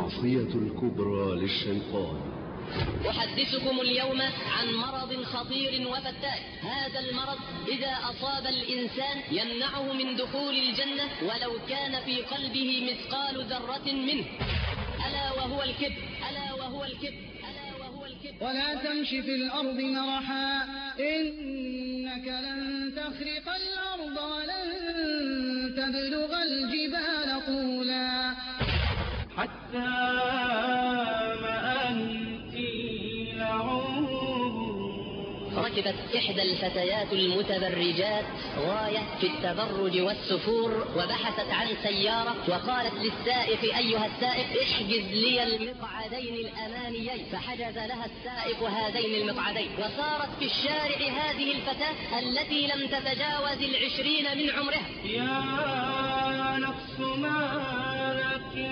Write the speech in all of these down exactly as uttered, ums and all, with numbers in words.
المعصية الكبرى للشيطان. أحدثكم اليوم عن مرض خطير وفتاك. هذا المرض إذا أصاب الإنسان يمنعه من دخول الجنة ولو كان في قلبه مثقال ذرة منه، ألا وهو الكبر. ألا وهو الكبر. ألا وهو الكبر. ولا تمش في الأرض مرحا إنك لن تخرق الأرض ولن تبلغ الجبال طولا حتى ما أنت لعوب. ركبت إحدى الفتيات المتبرجات غاية في التبرج والسفور وبحثت عن سيارة، وقالت للسائق: أيها السائق احجز لي المقعدين الأماميين، فحجز لها السائق هذين المقعدين. وصارت في الشارع هذه الفتاة التي لم تتجاوز العشرين من عمرها. يا نفس ما لك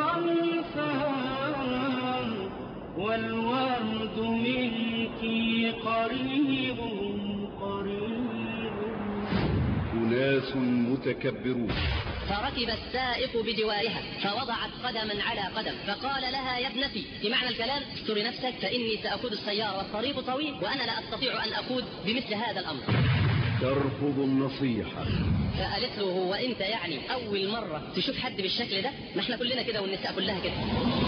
غرفان والورد منك قريب قريب. أناس متكبرون. فركب السائق بجوارها فوضعت قدما على قدم، فقال لها: يا ابنتي، في معنى الكلام استري نفسك فإني سأقود السيارة والطريق طويل وأنا لا أستطيع أن أقود بمثل هذا الأمر. ترفض النصيحة. فقالت له: هو أنت يعني أول مرة تشوف حد بالشكل ده؟ ما احنا كلنا كده والنساء كلها كده.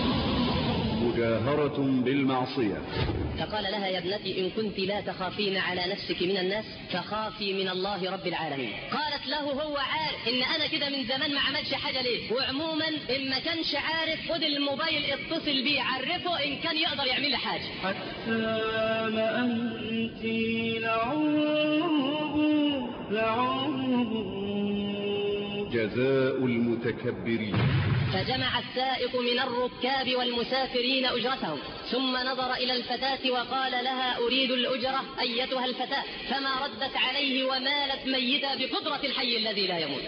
مجاهرة بالمعصية. فقال لها: يا ابنتي، إن كنت لا تخافين على نفسك من الناس فخافي من الله رب العالمين. قالت له: هو عارف إن أنا كده من زمان ما عملش حاجة ليه، وعموما إن ما كانش عارف خد الموبايل اتصل بيه عرفه إن كان يقدر يعمل لي حاجة. حتى ما أنت لعوب لعوب. جزاء المتكبرين. فجمع السائق من الركاب والمسافرين أجرتهم، ثم نظر إلى الفتاة وقال لها: أريد الأجرة أيتها الفتاة. فما ردت عليه ومالت ميتة بقدرة الحي الذي لا يموت.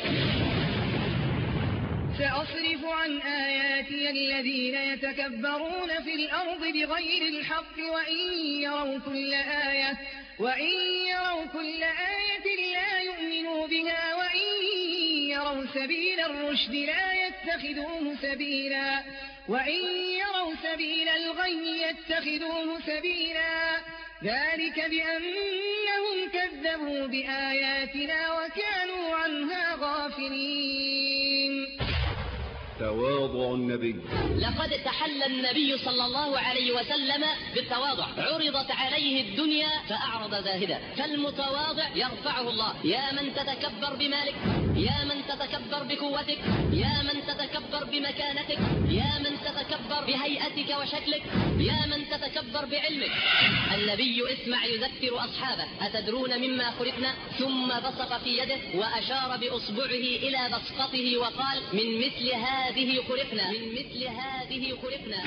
سأصرف عن آياتي الذين يتكبرون في الأرض بغير الحق وإن يروا كل آية وإن يروا كل آية لا يؤمنوا بها وإن يروا سبيل الرشد لا يتخذوه سبيلا وإن يروا سبيل الغي يتخذوه سبيلا. ذلك بأنهم كذبوا بآياتنا وكانوا عنها غافلين. تواضع النبي. لقد تحلى النبي صلى الله عليه وسلم بالتواضع. عرضت عليه الدنيا فأعرض زاهدا. فالمتواضع يرفعه الله. يا من تتكبر بمالك، يا من تتكبر بقوتك، يا من تتكبر بمكانتك، يا من تتكبر بهيئتك وشكلك، يا من تتكبر بعلمك. النبي اسمع يذكر أصحابه: أتدرون مما خلقنا؟ ثم بصق في يده وأشار بأصبعه إلى بسقطه وقال: من مثل هذا هذه خلقنا من مثل هذه خلقنا.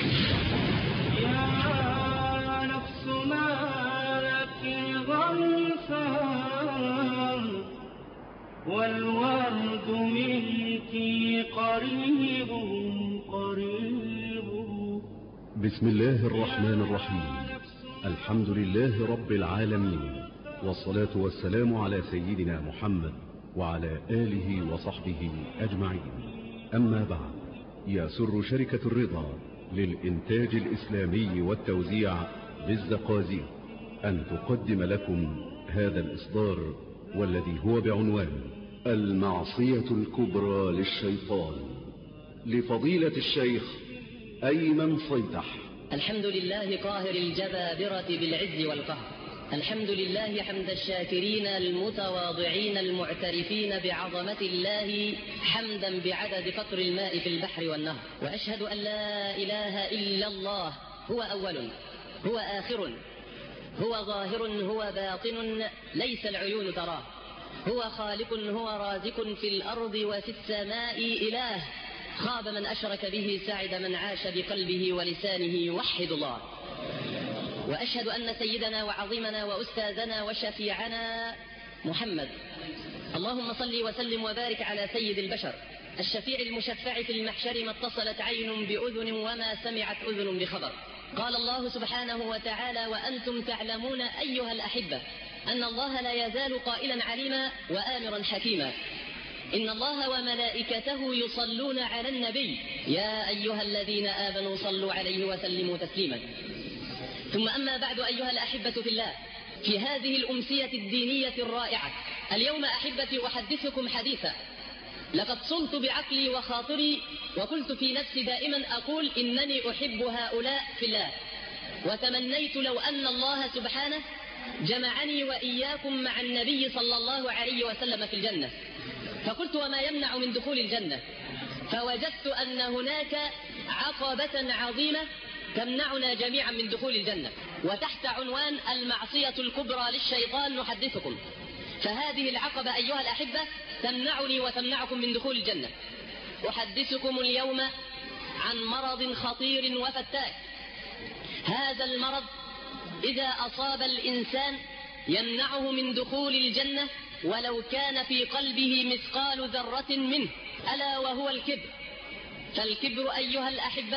يا نفس ما لك غرفان والورد منك قريب قريب. بسم الله الرحمن الرحيم. الحمد لله رب العالمين، والصلاة والسلام على سيدنا محمد وعلى آله وصحبه أجمعين. أما بعد، يسر شركة الرضا للإنتاج الإسلامي والتوزيع بالزقازيق أن تقدم لكم هذا الإصدار، والذي هو بعنوان المعصية الكبرى للشيطان، لفضيلة الشيخ أيمن صيتح. الحمد لله قاهر الجبابرة بالعز والقهر. الحمد لله حمد الشاكرين المتواضعين المعترفين بعظمة الله، حمدا بعدد قطر الماء في البحر والنهر. وأشهد أن لا إله إلا الله، هو أول، هو آخر، هو ظاهر، هو باطن، ليس العيون تراه، هو خالق، هو رازق في الأرض وفي السماء. إله خاب من أشرك به، سعد من عاش بقلبه ولسانه يوحد الله. وأشهد أن سيدنا وعظيمنا وأستاذنا وشفيعنا محمد، اللهم صل وسلم وبارك على سيد البشر الشفيع المشفع في المحشر، ما اتصلت عين بأذن وما سمعت أذن بخبر. قال الله سبحانه وتعالى: وأنتم تعلمون أيها الأحبة أن الله لا يزال قائلا عليما وآمرا حكيما. إن الله وملائكته يصلون على النبي يا أيها الذين آمنوا صلوا عليه وسلموا تسليما. ثم أما بعد أيها الأحبة في الله، في هذه الأمسية الدينية الرائعة اليوم أحبتي أحدثكم حديثا لقد صلت بعقلي وخاطري وقلت في نفسي دائما أقول إنني أحب هؤلاء في الله، وتمنيت لو أن الله سبحانه جمعني وإياكم مع النبي صلى الله عليه وسلم في الجنة. فقلت وما يمنع من دخول الجنة؟ فوجدت أن هناك عقبة عظيمة تمنعنا جميعا من دخول الجنة، وتحت عنوان المعصية الكبرى للشيطان نحدثكم. فهذه العقبة أيها الأحبة تمنعني وتمنعكم من دخول الجنة. أحدثكم اليوم عن مرض خطير وفتاك. هذا المرض إذا أصاب الإنسان يمنعه من دخول الجنة ولو كان في قلبه مثقال ذرة منه، ألا وهو الكبر. فالكبر أيها الأحبة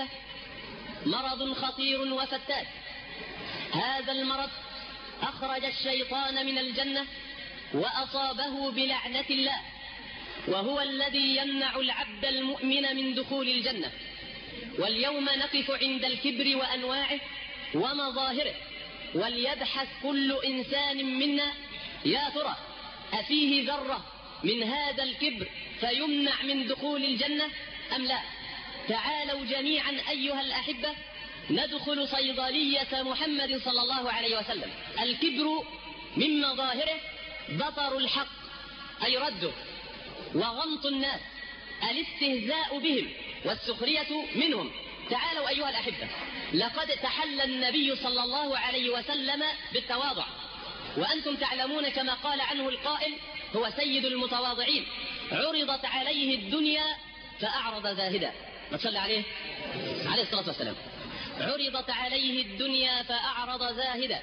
مرض خطير وفتاك. هذا المرض أخرج الشيطان من الجنة وأصابه بلعنة الله، وهو الذي يمنع العبد المؤمن من دخول الجنة. واليوم نقف عند الكبر وأنواعه ومظاهره، وليبحث كل إنسان منا يا ترى أفيه ذرة من هذا الكبر فيمنع من دخول الجنة أم لا؟ تعالوا جميعا أيها الأحبة ندخل صيدلية محمد صلى الله عليه وسلم. الكبر من مظاهره بطر الحق أي رده، وغمط الناس، الاستهزاء بهم والسخرية منهم. تعالوا أيها الأحبة، لقد تحلى النبي صلى الله عليه وسلم بالتواضع، وأنتم تعلمون كما قال عنه القائل هو سيد المتواضعين: عرضت عليه الدنيا فأعرض زاهدا. ما تصلي عليه عليه الصلاة والسلام. عرضت عليه الدنيا فأعرض زاهدا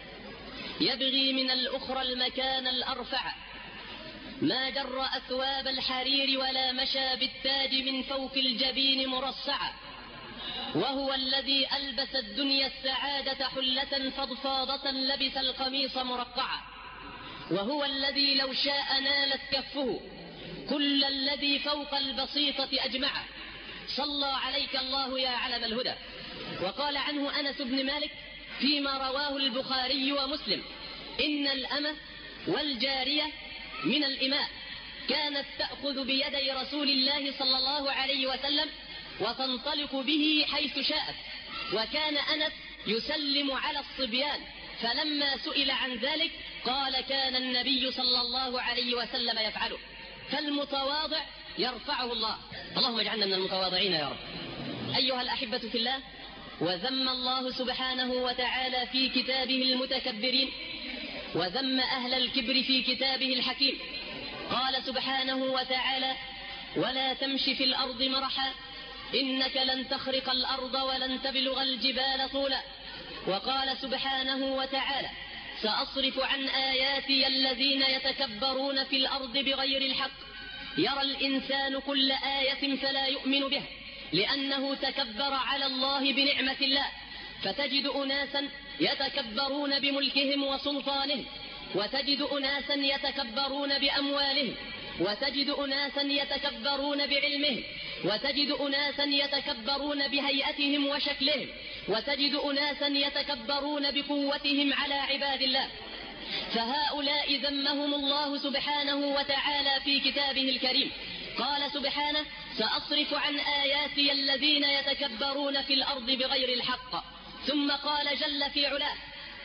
يبغي من الأخرى المكان الأرفع، ما جر أثواب الحرير ولا مشى بالتاج من فوق الجبين مرصعا، وهو الذي ألبس الدنيا السعادة حلة فضفاضة لبس القميص مرقعا، وهو الذي لو شاء نالت كفه كل الذي فوق البسيطة أجمعا. صلى عليك الله يا علم الهدى. وقال عنه أنس بن مالك فيما رواه البخاري ومسلم: إن الأمة والجارية من الإماء كانت تأخذ بيدي رسول الله صلى الله عليه وسلم وتنطلق به حيث شاءت، وكان أنس يسلم على الصبيان، فلما سئل عن ذلك قال كان النبي صلى الله عليه وسلم يفعله. فالمتواضع يرفعه الله. اللهم اجعلنا من المتواضعين يا رب. أيها الأحبة في الله، وذم الله سبحانه وتعالى في كتابه المتكبرين، وذم أهل الكبر في كتابه الحكيم. قال سبحانه وتعالى: ولا تمش في الأرض مرحا إنك لن تخرق الأرض ولن تبلغ الجبال طولا. وقال سبحانه وتعالى: سأصرف عن آياتي الذين يتكبرون في الأرض بغير الحق يرى الإنسان كل آية فلا يؤمن بها لأنه تكبر على الله بنعمة الله. فتجد أناسا يتكبرون بملكهم وسلطانهم، وتجد أناسا يتكبرون بأموالهم، وتجد أناسا يتكبرون بعلمهم، وتجد أناسا يتكبرون بهيئتهم وشكلهم، وتجد أناسا يتكبرون بقوتهم على عباد الله. فهؤلاء ذمهم الله سبحانه وتعالى في كتابه الكريم. قال سبحانه: سأصرف عن آياتي الذين يتكبرون في الأرض بغير الحق. ثم قال جل في علاه: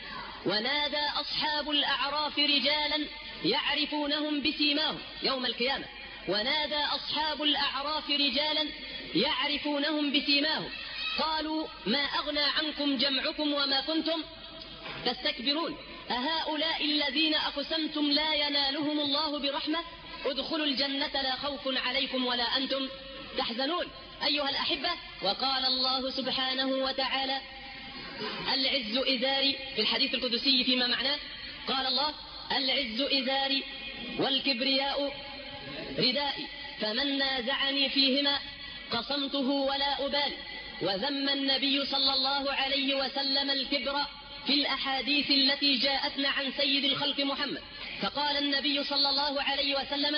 ونادى أصحاب الأعراف رجالا يعرفونهم بسيماهم يوم القيامة. ونادى أصحاب الأعراف رجالا يعرفونهم بسيماهم قالوا ما أغنى عنكم جمعكم وما كنتم تستكبرون أهؤلاء الذين أقسمتم لا ينالهم الله برحمة ادخلوا الجنة لا خوف عليكم ولا أنتم تحزنون. أيها الأحبة، وقال الله سبحانه وتعالى: العز إزاري، في الحديث القدسي فيما معناه قال الله: العز إزاري والكبرياء ردائي فمن نازعني فيهما قصمته ولا أبالي. وذم النبي صلى الله عليه وسلم الكبر في الأحاديث التي جاءتنا عن سيد الخلق محمد. فقال النبي صلى الله عليه وسلم: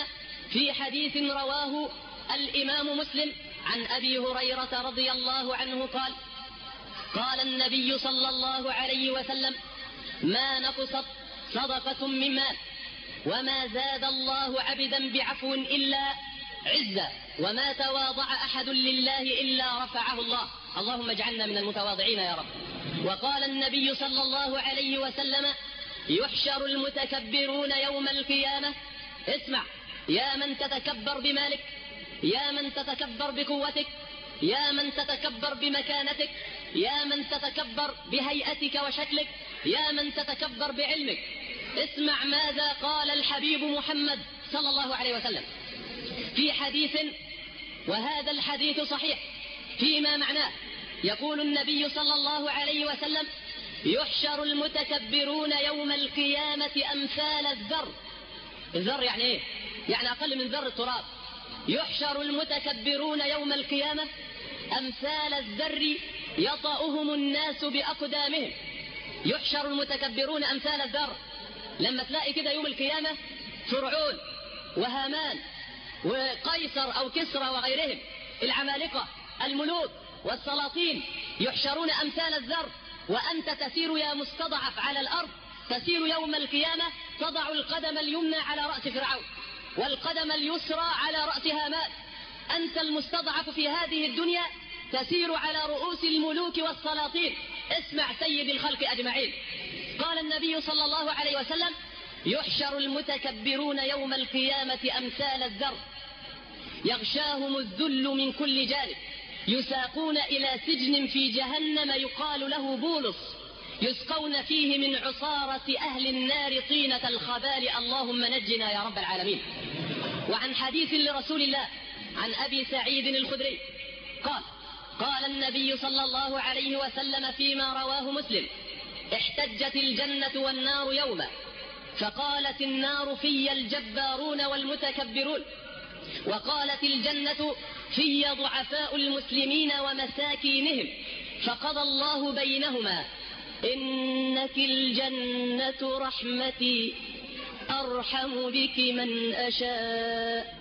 في حديث رواه الإمام مسلم عن أبي هريرة رضي الله عنه قال: قال النبي صلى الله عليه وسلم: ما نقصت صدقة من مال وما زاد الله عبدا بعفو إلا عزة، وما تواضع أحد لله إلا رفعه الله. اللهم اجعلنا من المتواضعين يا رب. وقال النبي صلى الله عليه وسلم: يحشر المتكبرون يوم القيامة. اسمع يا من تتكبر بمالك، يا من تتكبر بقوتك، يا من تتكبر بمكانتك، يا من تتكبر بهيئتك وشكلك، يا من تتكبر بعلمك. اسمع ماذا قال الحبيب محمد صلى الله عليه وسلم في حديث، وهذا الحديث صحيح فيما معناه. يقول النبي صلى الله عليه وسلم: يحشر المتكبرون يوم القيامة أمثال الذر. الذر يعني ايه؟ يعني أقل من ذر التراب. يحشر المتكبرون يوم القيامة أمثال الذر يطأهم الناس بأقدامهم. يحشر المتكبرون أمثال الذر. لما تلاقي كده يوم القيامة فرعون وهامان وقيصر أو كسرى وغيرهم، العمالقة الملوك والسلاطين، يحشرون أمثال الذر، وأنت تسير يا مستضعف على الأرض، تسير يوم القيامة تضع القدم اليمنى على رأس فرعون والقدم اليسرى على رأس هامان. أنت المستضعف في هذه الدنيا تسير على رؤوس الملوك والسلاطين. اسمع سيد الخلق أجمعين، قال النبي صلى الله عليه وسلم: يحشر المتكبرون يوم القيامة أمثال الذر يغشاهم الذل من كل جانب، يساقون إلى سجن في جهنم يقال له بولس، يسقون فيه من عصارة أهل النار طينة الخبال. اللهم نجنا يا رب العالمين. وعن حديث لرسول الله عن أبي سعيد الخدري قال: قال النبي صلى الله عليه وسلم فيما رواه مسلم: احتجت الجنة والنار يوما، فقالت النار: في الجبارون والمتكبرون، وقالت الجنة: في ضعفاء المسلمين ومساكينهم، فقضى الله بينهما: إنك الجنة رحمتي أرحم بك من أشاء،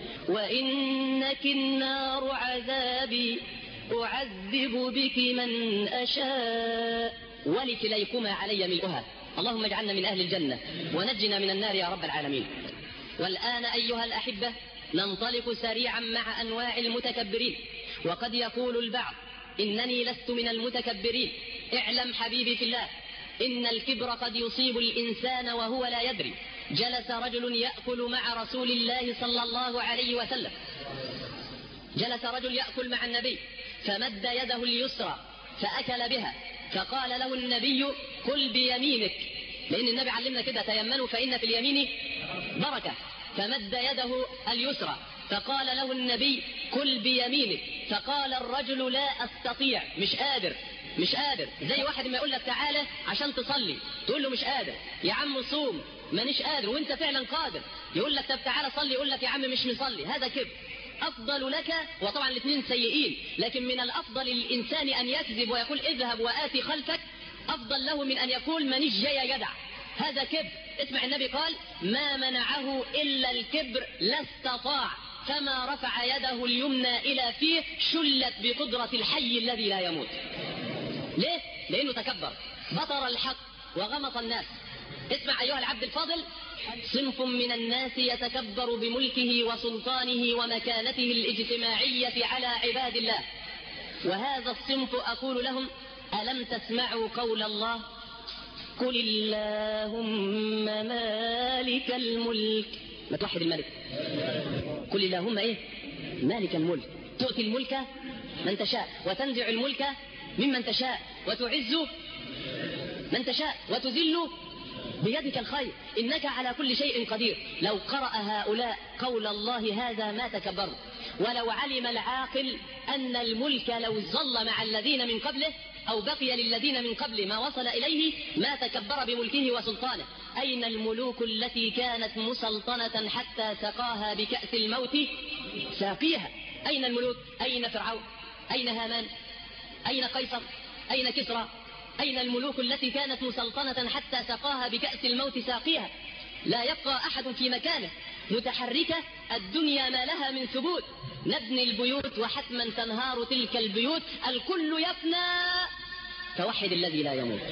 وإنك النار عذابي أعذب بك من أشاء، ولكليكما علي ملؤها. اللهم اجعلنا من أهل الجنة ونجنا من النار يا رب العالمين. والآن أيها الأحبة ننطلق سريعا مع أنواع المتكبرين. وقد يقول البعض: إنني لست من المتكبرين. اعلم حبيبي في الله إن الكبر قد يصيب الإنسان وهو لا يدري. جلس رجل يأكل مع رسول الله صلى الله عليه وسلم، جلس رجل يأكل مع النبي فمد يده اليسرى فأكل بها، فقال له النبي: كل بيمينك، لأن النبي علمنا كده: تيمنوا فإن في اليمين بركة. فمد يده اليسرى فقال له النبي: كل بيمينك. فقال الرجل: لا أستطيع، مش قادر مش قادر. زي واحد ما يقول لك تعالى عشان تصلي، تقول له مش قادر. يا عم صوم، مانيش قادر، وانت فعلا قادر. يقول لك طب تعالى صلي، يقول لك يا عم مش مصلي. هذا كبر. أفضل لك، وطبعا الاثنين سيئين، لكن من الأفضل للإنسان أن يكذب ويقول اذهب وآتي خلفك، أفضل له من أن يقول مانيش جاي يا جدع. هذا كبر. اسمع النبي قال: ما منعه إلا الكبر لا استطاع، فما رفع يده اليمنى إلى فيه شلت بقدرة الحي الذي لا يموت. ليه؟ لأنه تكبر، بطر الحق وغمط الناس. اسمع أيها العبد الفاضل: صنف من الناس يتكبر بملكه وسلطانه ومكانته الاجتماعية على عباد الله، وهذا الصنف أقول لهم: ألم تسمعوا قول الله: قل اللهم مالك الملك. ما توحد الملك. قل اللهم ايه؟ مالك الملك، تؤتي الملك من تشاء وتنزع الملك ممن تشاء وتعز من تشاء وتذل بيدك الخير، إنك على كل شيء قدير. لو قرأ هؤلاء قول الله هذا ما تكبروا. ولو علم العاقل أن الملك لو ظل مع الذين من قبله أو بقي للذين من قبل ما وصل إليه ما تكبر بملكه وسلطانه. أين الملوك التي كانت مسلطنة حتى سقاها بكأس الموت ساقيها؟ أين الملوك؟ أين فرعون؟ أين هامان؟ أين قيصر؟ أين كسرى؟ أين الملوك التي كانت مسلطنة حتى سقاها بكأس الموت ساقيها؟ لا يبقى أحد في مكانه. متحركة الدنيا ما لها من ثبوت، نبني البيوت وحتما تنهار تلك البيوت، الكل يفنى فوحد الذي لا يموت.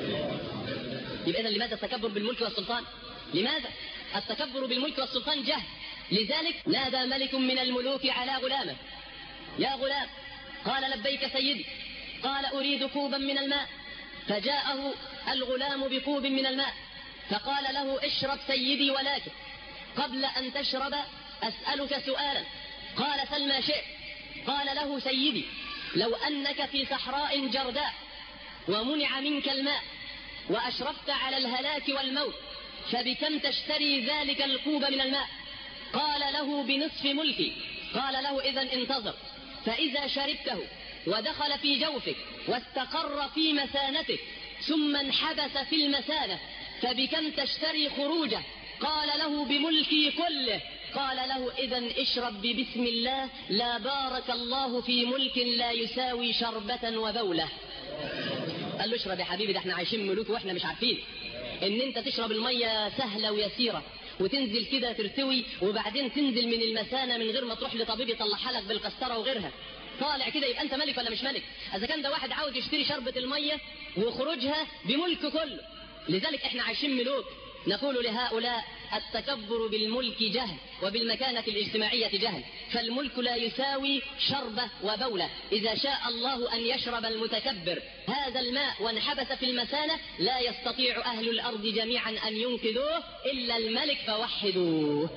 يبقى إذن لماذا التكبر بالملك والسلطان؟ لماذا؟ التكبر بالملك والسلطان جهل. لذلك نادى ملك من الملوك على غلامه: يا غلام. قال: لبيك سيدي. قال: أريد كوبا من الماء. فجاءه الغلام بكوب من الماء فقال له: اشرب سيدي، ولكن قبل أن تشرب أسألك سؤالا. قال: سل ما شئت. قال له: سيدي، لو أنك في صحراء جرداء ومنع منك الماء وأشرفت على الهلاك والموت، فبكم تشتري ذلك الكوب من الماء؟ قال له: بنصف ملكي. قال له: إذن انتظر، فإذا شربته ودخل في جوفك واستقر في مثانتك ثم انحبس في المثانة، فبكم تشتري خروجه؟ قال له: بملكي كله. قال له: إذن اشرب ببسم الله، لا بارك الله في ملك لا يساوي شربة وبولة. قال له: اشرب يا حبيبي، ده احنا عايشين ملوك واحنا مش عارفين ان انت تشرب المية سهلة ويسيرة وتنزل كده ترتوي وبعدين تنزل من المثانة من غير ما تروح لطبيب يطلعها لك بالقسطرة وغيرها، طالع كده، يبقى انت ملك ولا مش ملك؟ اذا كان ده واحد عاوز يشتري شربة المية وخروجها بملك كله. لذلك احنا عايشين ملوك. نقول لهؤلاء: التكبر بالملك جهل، وبالمكانة الاجتماعية جهل، فالملك لا يساوي شربة وبولة. إذا شاء الله أن يشرب المتكبر هذا الماء وانحبس في المثانة، لا يستطيع أهل الأرض جميعا أن ينقذوه إلا الملك، فوحدوه.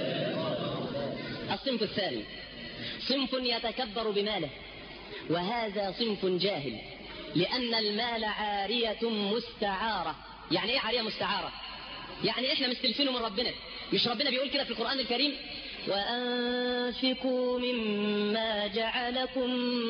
الصنف الثاني صنف يتكبر بماله، وهذا صنف جاهل، لأن المال عارية مستعارة. يعني إيه عارية مستعارة؟ يعني إحنا مستلفينه من ربنا. مش ربنا بيقول كده في القرآن الكريم: وأنفقوا مما جعلكم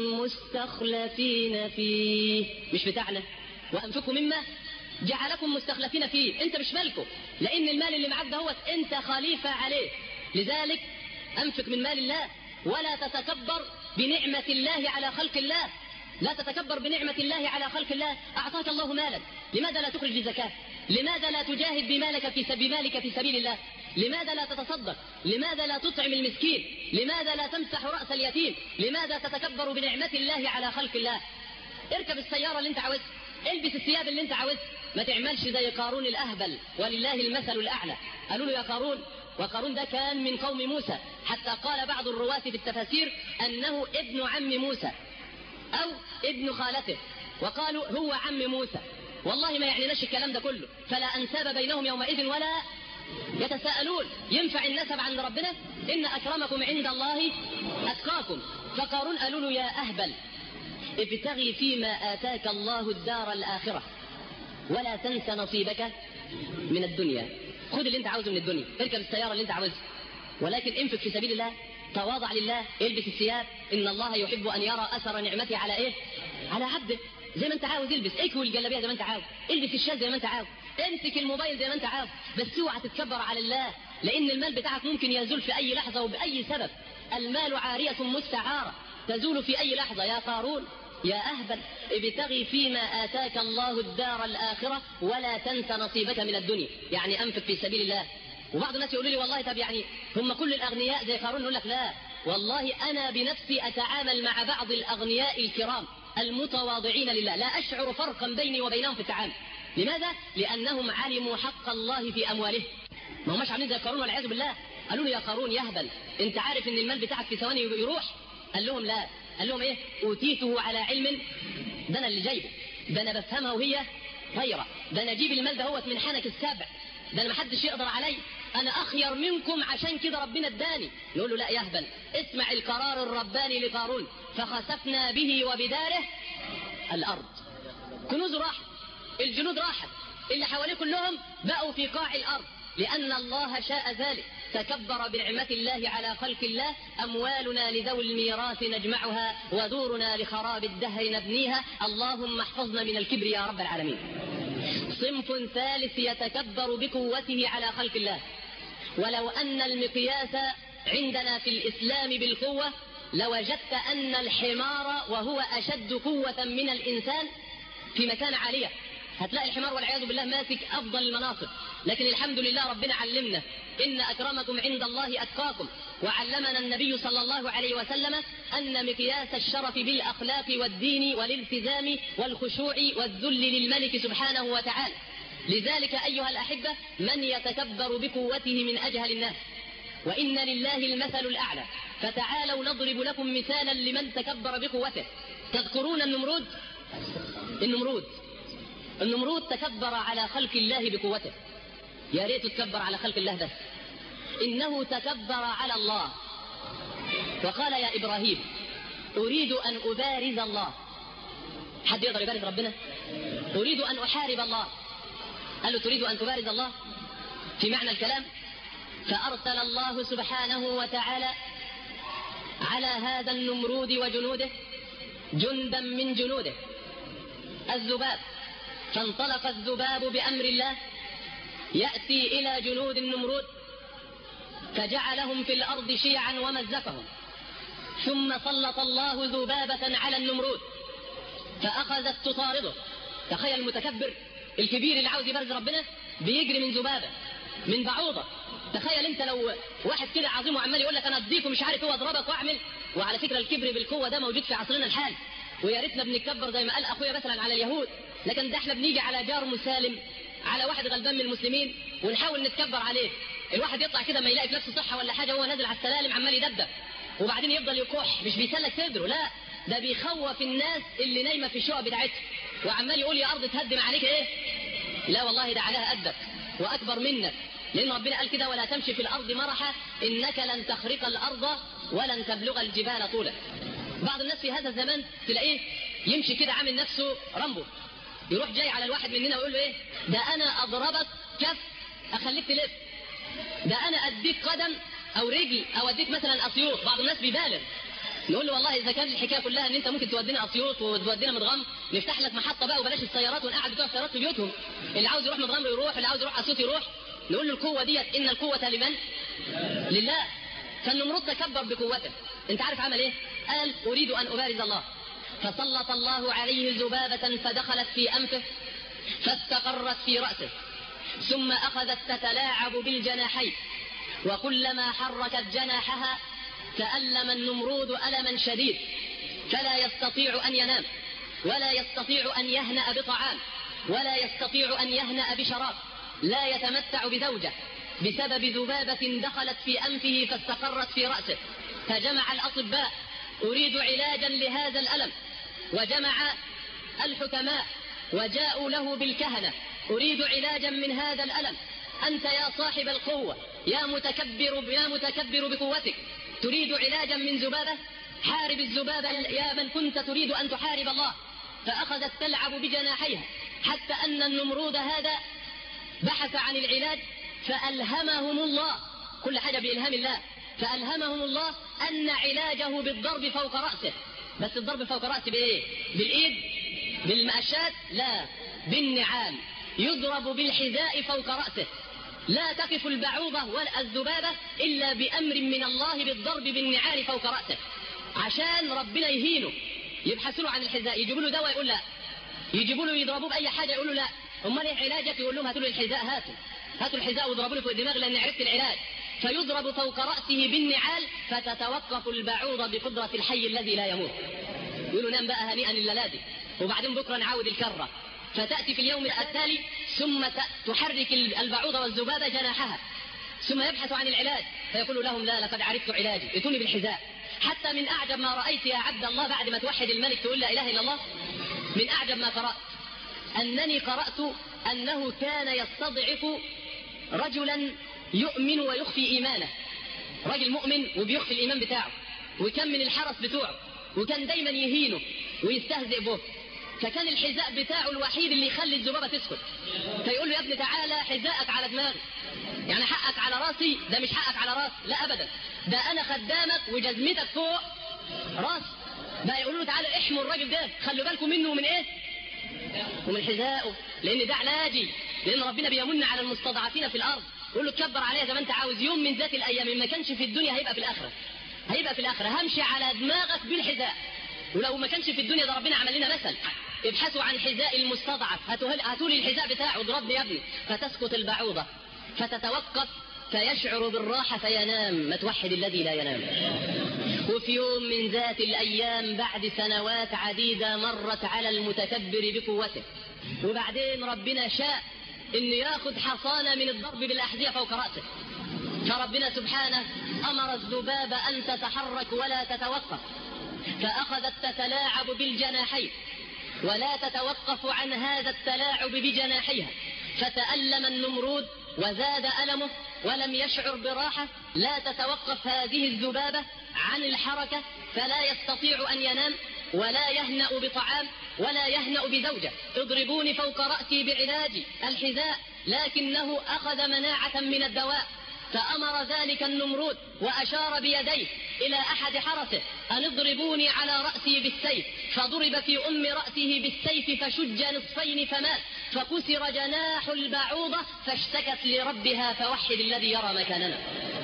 مستخلفين فيه؟ مش بتاعنا. وأنفقوا مما جعلكم مستخلفين فيه، أنت مش مالكه، لأن المال اللي معاك ده هو أنت خليفة عليه. لذلك أنفق من مال الله، ولا تتكبر بنعمة الله على خلق الله. لا تتكبر بنعمة الله على خلق الله. أعطاك الله مالا، لماذا لا تخرج بزكاة؟ لماذا لا تجاهد بمالك في بمالك في سبيل الله؟ لماذا لا تتصدق؟ لماذا لا تطعم المسكين؟ لماذا لا تمسح رأس اليتيم؟ لماذا تتكبر بنعمة الله على خلق الله؟ اركب السيارة اللي انت عاوزها، البس الثياب اللي انت عاوزها، ما تعملش زي قارون الأهبل، ولله المثل الأعلى. قالوا له: يا قارون، وقارون ده كان من قوم موسى، حتى قال بعض الرواة في التفاسير أنه ابن عم موسى أو ابن خالته، وقالوا هو عم موسى. والله ما يعنيناش الكلام ده كله، فلا أنساب بينهم يومئذ ولا يتساءلون. ينفع النسب عند ربنا؟ إن أكرمكم عند الله أتقاكم. فقارون قالوا له: يا أهبل، ابتغي فيما آتاك الله الدار الآخرة ولا تنس نصيبك من الدنيا. خذ اللي انت عاوزه من الدنيا، اركب السيارة اللي انت عاوزها، ولكن انفق في سبيل الله، تواضع لله، البس الثياب. إن الله يحب أن يرى أثر نعمته على إيه؟ على عبده. زي ما انت عاوز البس، اكوي الجلابيه زي ما انت عاوز، البس الشال زي ما انت عاوز، امسك الموبايل زي ما انت عاوز، بس اوعى تتكبر على الله، لان المال بتاعك ممكن يزول في اي لحظه وباي سبب. المال عاريه مستعاره تزول في اي لحظه. يا قارون، يا اهبل، ابتغي فيما اتاك الله الدار الاخره ولا تنس نصيبك من الدنيا. يعني انفق في سبيل الله. وبعض الناس يقولوا لي: والله طب يعني هم كل الاغنياء زي قارون؟ نقول لك: لا والله، انا بنفسي اتعامل مع بعض الاغنياء الكرام المتواضعين لله، لا أشعر فرقا بيني وبينهم في التعامل. لماذا؟ لأنهم علموا حق الله في أموالهم. ما هماش عاملين زي قارون والعياذ بالله. قالوا له: يا قارون يهبل، أنت عارف إن المال بتاعك في ثواني يروح؟ قال لهم: لا. قال لهم: إيه؟ أوتيته على علم، ده أنا اللي جايبه، ده أنا بفهمها وهي طايرة، ده أنا أجيب المال ده هو من حنك السبع، ده أنا محدش يقدر علي، أنا أخير منكم، عشان كده ربنا اداني. نقول له: لا يهبل، اسمع القرار الرباني لقارون: فخسفنا به وبداره الأرض. كنوزه راحت، الجنود راحت، اللي حواليه كلهم بقوا في قاع الأرض، لأن الله شاء ذلك. تكبر بنعمة الله على خلق الله. أموالنا لذوي الميراث نجمعها، ودورنا لخراب الدهر نبنيها، اللهم احفظنا من الكبر يا رب العالمين. صنف ثالث يتكبر بقوته على خلق الله. ولو أن المقياس عندنا في الإسلام بالقوة، لوجدت أن الحمار وهو أشد قوة من الإنسان في مكان عالية، هتلاقي الحمار والعياذ بالله ماسك أفضل المناصب. لكن الحمد لله ربنا علمنا إن أكرمكم عند الله أتقاكم، وعلمنا النبي صلى الله عليه وسلم أن مقياس الشرف بالأخلاق والدين والالتزام والخشوع والذل للملك سبحانه وتعالى. لذلك أيها الأحبة من يتكبر بقوته من أجهل الناس، وإن لله المثل الأعلى. فتعالوا نضرب لكم مثالا لمن تكبر بقوته. تذكرون النمرود؟ النمرود النمرود تكبر على خلق الله بقوته. يا ريت تكبر على خلق الله بس، إنه تكبر على الله وقال يا إبراهيم أريد أن أبارز الله. حد يقدر يبارز ربنا؟ أريد أن أحارب الله. قال له تريد أن تبارز الله في معنى الكلام؟ فأرسل الله سبحانه وتعالى على هذا النمرود وجنوده جندا من جنوده الذباب، فانطلق الذباب بأمر الله يأتي إلى جنود النمرود فجعلهم في الأرض شيعا ومزقهم، ثم سلط الله ذبابة على النمرود فأخذت تطارده. تخيل المتكبر الكبير اللي عاوز يبرز ربنا بيجري من ذبابة من بعوضة. تخيل انت لو واحد كده عظيم وعمال يقول لك انا اديك ومش عارف هو اضربك واعمل. وعلى فكرة الكبر بالقوة ده موجود في عصرنا الحالي، ويا ريتنا بنتكبر زي ما قال اخويا مثلا على اليهود، لكن ده احنا بنيجي على جار مسالم، على واحد غلبان من المسلمين ونحاول نتكبر عليه. الواحد يطلع كده ما يلاقي في نفسه صحة ولا حاجة وهو نازل على السلالم عمال يدبدب، وبعدين يفضل يكح، مش بيسلك صدره، لا ده بيخوف الناس اللي نايمة في الشقق بتاعتها، وعمال يقول يا ارض تهدم عليك ايه. لا والله ده عليها قدك واكبر منك، لان ربنا قال كده ولا تمشي في الارض مرحا انك لن تخرق الارض ولن تبلغ الجبال طولا. بعض الناس في هذا الزمان تلاقيه يمشي كده عامل نفسه رامبو، يروح جاي على الواحد مننا ويقول له ايه ده انا اضربك كف اخليك تلف، ده انا اديك قدم او رجل او اديك مثلا اسيوط. بعض الناس بيبالغ، نقول له والله اذا كان الحكايه كلها ان انت ممكن تودينا اسيوط وتودينا مدغم نفتح لك محطه بقى وبلاش السيارات ونقعد بتوع السيارات في بيوتهم، اللي عاوز يروح مدغم يروح، اللي عاوز يروح اسيوط يروح. نقول له القوه ديت ان القوه لمن؟ لله. فالنمرود تكبر بقوته. انت عارف عمل ايه؟ قال اريد ان ابارز الله، فسلط الله عليه ذبابه فدخلت في انفه فاستقرت في راسه، ثم اخذت تتلاعب بالجناحين، وكلما حركت جناحها تألم النمرود ألما شديد، فلا يستطيع أن ينام، ولا يستطيع أن يهنأ بطعام، ولا يستطيع أن يهنأ بشراب، لا يتمتع بزوجة بسبب ذبابة دخلت في أنفه فاستقرت في رأسه. فجمع الأطباء أريد علاجا لهذا الألم، وجمع الحكماء وجاءوا له بالكهنة أريد علاجا من هذا الألم. أنت يا صاحب القوة يا متكبر يا متكبر بقوتك تريد علاجا من ذبابة؟ حارب الذبابة يا من كنت تريد أن تحارب الله. فأخذت تلعب بجناحيها حتى أن النمرود هذا بحث عن العلاج فألهمهم الله، كل حاجة بإلهام الله، فألهمهم الله أن علاجه بالضرب فوق رأسه. بس الضرب فوق رأسه بإيه؟ بالإيد؟ بالمأشات؟ لا، بالنعال. يضرب بالحذاء فوق رأسه. لا تقف البعوضة ولا الذبابة إلا بأمر من الله بالضرب بالنعال فوق رأسه، عشان ربنا يهينه. يبحثوا له عن الحذاء، يجيبوا له دواء يقول لا، يجيبوا له يضربوه بأي حاجة يقول له لا. أمال إيه علاجك؟ يقول لهم هاتوا له الحذاء، هاتوا هاتوا الحذاء واضربوا له فوق الدماغ لأن عرفت العلاج. فيضرب فوق رأسه بالنعال فتتوقف البعوضة بقدرة الحي الذي لا يموت. يقولوا نام بقى هنيئا للذي، وبعدين بكرة نعاود الكرة. فتأتي في اليوم التالي ثم تحرك البعوضة والذبابة جناحها، ثم يبحث عن العلاج فيقول لهم لا لقد عرفت علاجي، ائتوني بالحذاء. حتى من أعجب ما رأيت يا عبد الله بعد ما توحد الملك تقول لا إله إلا الله، من أعجب ما قرأت أنني قرأت أنه كان يستضعف رجلا يؤمن ويخفي إيمانه، رجل مؤمن وبيخفي الإيمان بتاعه، وكان من الحرس بتوعه، وكان دايما يهينه ويستهزئ به. فكان الحذاء بتاعه الوحيد اللي يخلي الذبابة تسكت. فيقول له يا ابني تعالى حذاءك على دماغي، يعني حقك على راسي، ده مش حقك على راسي، لا أبدا، ده أنا خدامك وجزمتك فوق راس. بقى يقولوا له تعالى احموا الراجل ده، خلوا بالكم منه ومن ايه؟ ومن حذائه، لأن ده علاجي، لأن ربنا بيمن على المستضعفين في الأرض. يقول له تكبر عليها زي ما أنت عاوز، يوم من ذات الأيام ما كانش في الدنيا هيبقى في الآخرة، هيبقى في الآخرة. همشي على دماغك بالحذاء، ولو ما كانش في الدنيا ده ربنا عمل لنا مثل. ابحثوا عن حذاء المستضعف، هاتوا لي الحذاء بتاعه اضربني يا ابني. فتسقط البعوضة فتتوقف فيشعر بالراحة فينام. ما توحد الذي لا ينام. وفي يوم من ذات الأيام بعد سنوات عديدة مرت على المتكبر بقوته، وبعدين ربنا شاء إنه ياخذ حصانة من الضرب بالأحذية فوق رأسه، فربنا سبحانه أمر الذبابة أن تتحرك ولا تتوقف، فأخذت تتلاعب بالجناحين ولا تتوقف عن هذا التلاعب بجناحيها، فتألم النمرود وزاد ألمه ولم يشعر براحة. لا تتوقف هذه الذبابة عن الحركة، فلا يستطيع أن ينام ولا يهنأ بطعام ولا يهنأ بزوجة. اضربوني فوق رأسي بعلاجي الحذاء، لكنه أخذ مناعة من الدواء. فأمر ذلك النمرود وأشار بيديه إلى أحد حرسه أن اضربوني على رأسي بالسيف، فضرب في أم رأسه بالسيف فشج نصفين فمات، فكسر جناح البعوضة فاشتكت لربها فوحد الذي يرى مكاننا.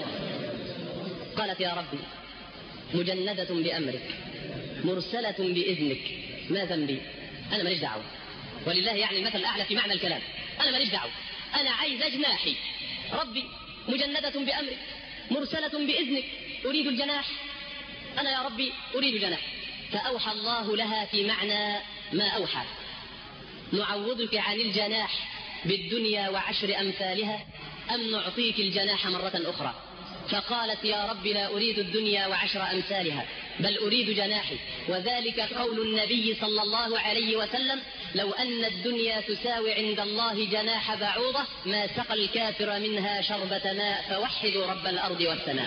قالت يا ربي مجندة بأمرك مرسلة بإذنك، ما ذنبي؟ أنا ماليش دعوة، ولله يعني المثل الأعلى في معنى الكلام. أنا ماليش دعوة، أنا عايز جناحي. ربي مجندة بأمرك مرسلة بإذنك أريد الجناح، أنا يا ربي أريد جناح. فأوحى الله لها في معنى ما أوحى: نعوضك عن الجناح بالدنيا وعشر أمثالها أم نعطيك الجناح مرة أخرى؟ فقالت يا رب لا أريد الدنيا وعشر أمثالها بل أريد جناحي. وذلك قول النبي صلى الله عليه وسلم: لو أن الدنيا تساوي عند الله جناح بعوضة ما سقى الكافر منها شربة ماء. فوحدوا رب الأرض والسماء.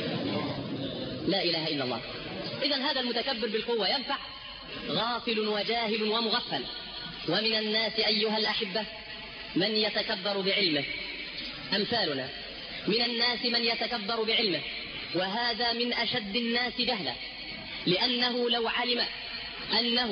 لا إله إلا الله. إذن هذا المتكبر بالقوة ينفع؟ غافل وجاهل ومغفل. ومن الناس أيها الأحبة من يتكبر بعلمه، أمثالنا. من الناس من يتكبر بعلمه، وهذا من أشد الناس جهلا، لأنه لو علم أنه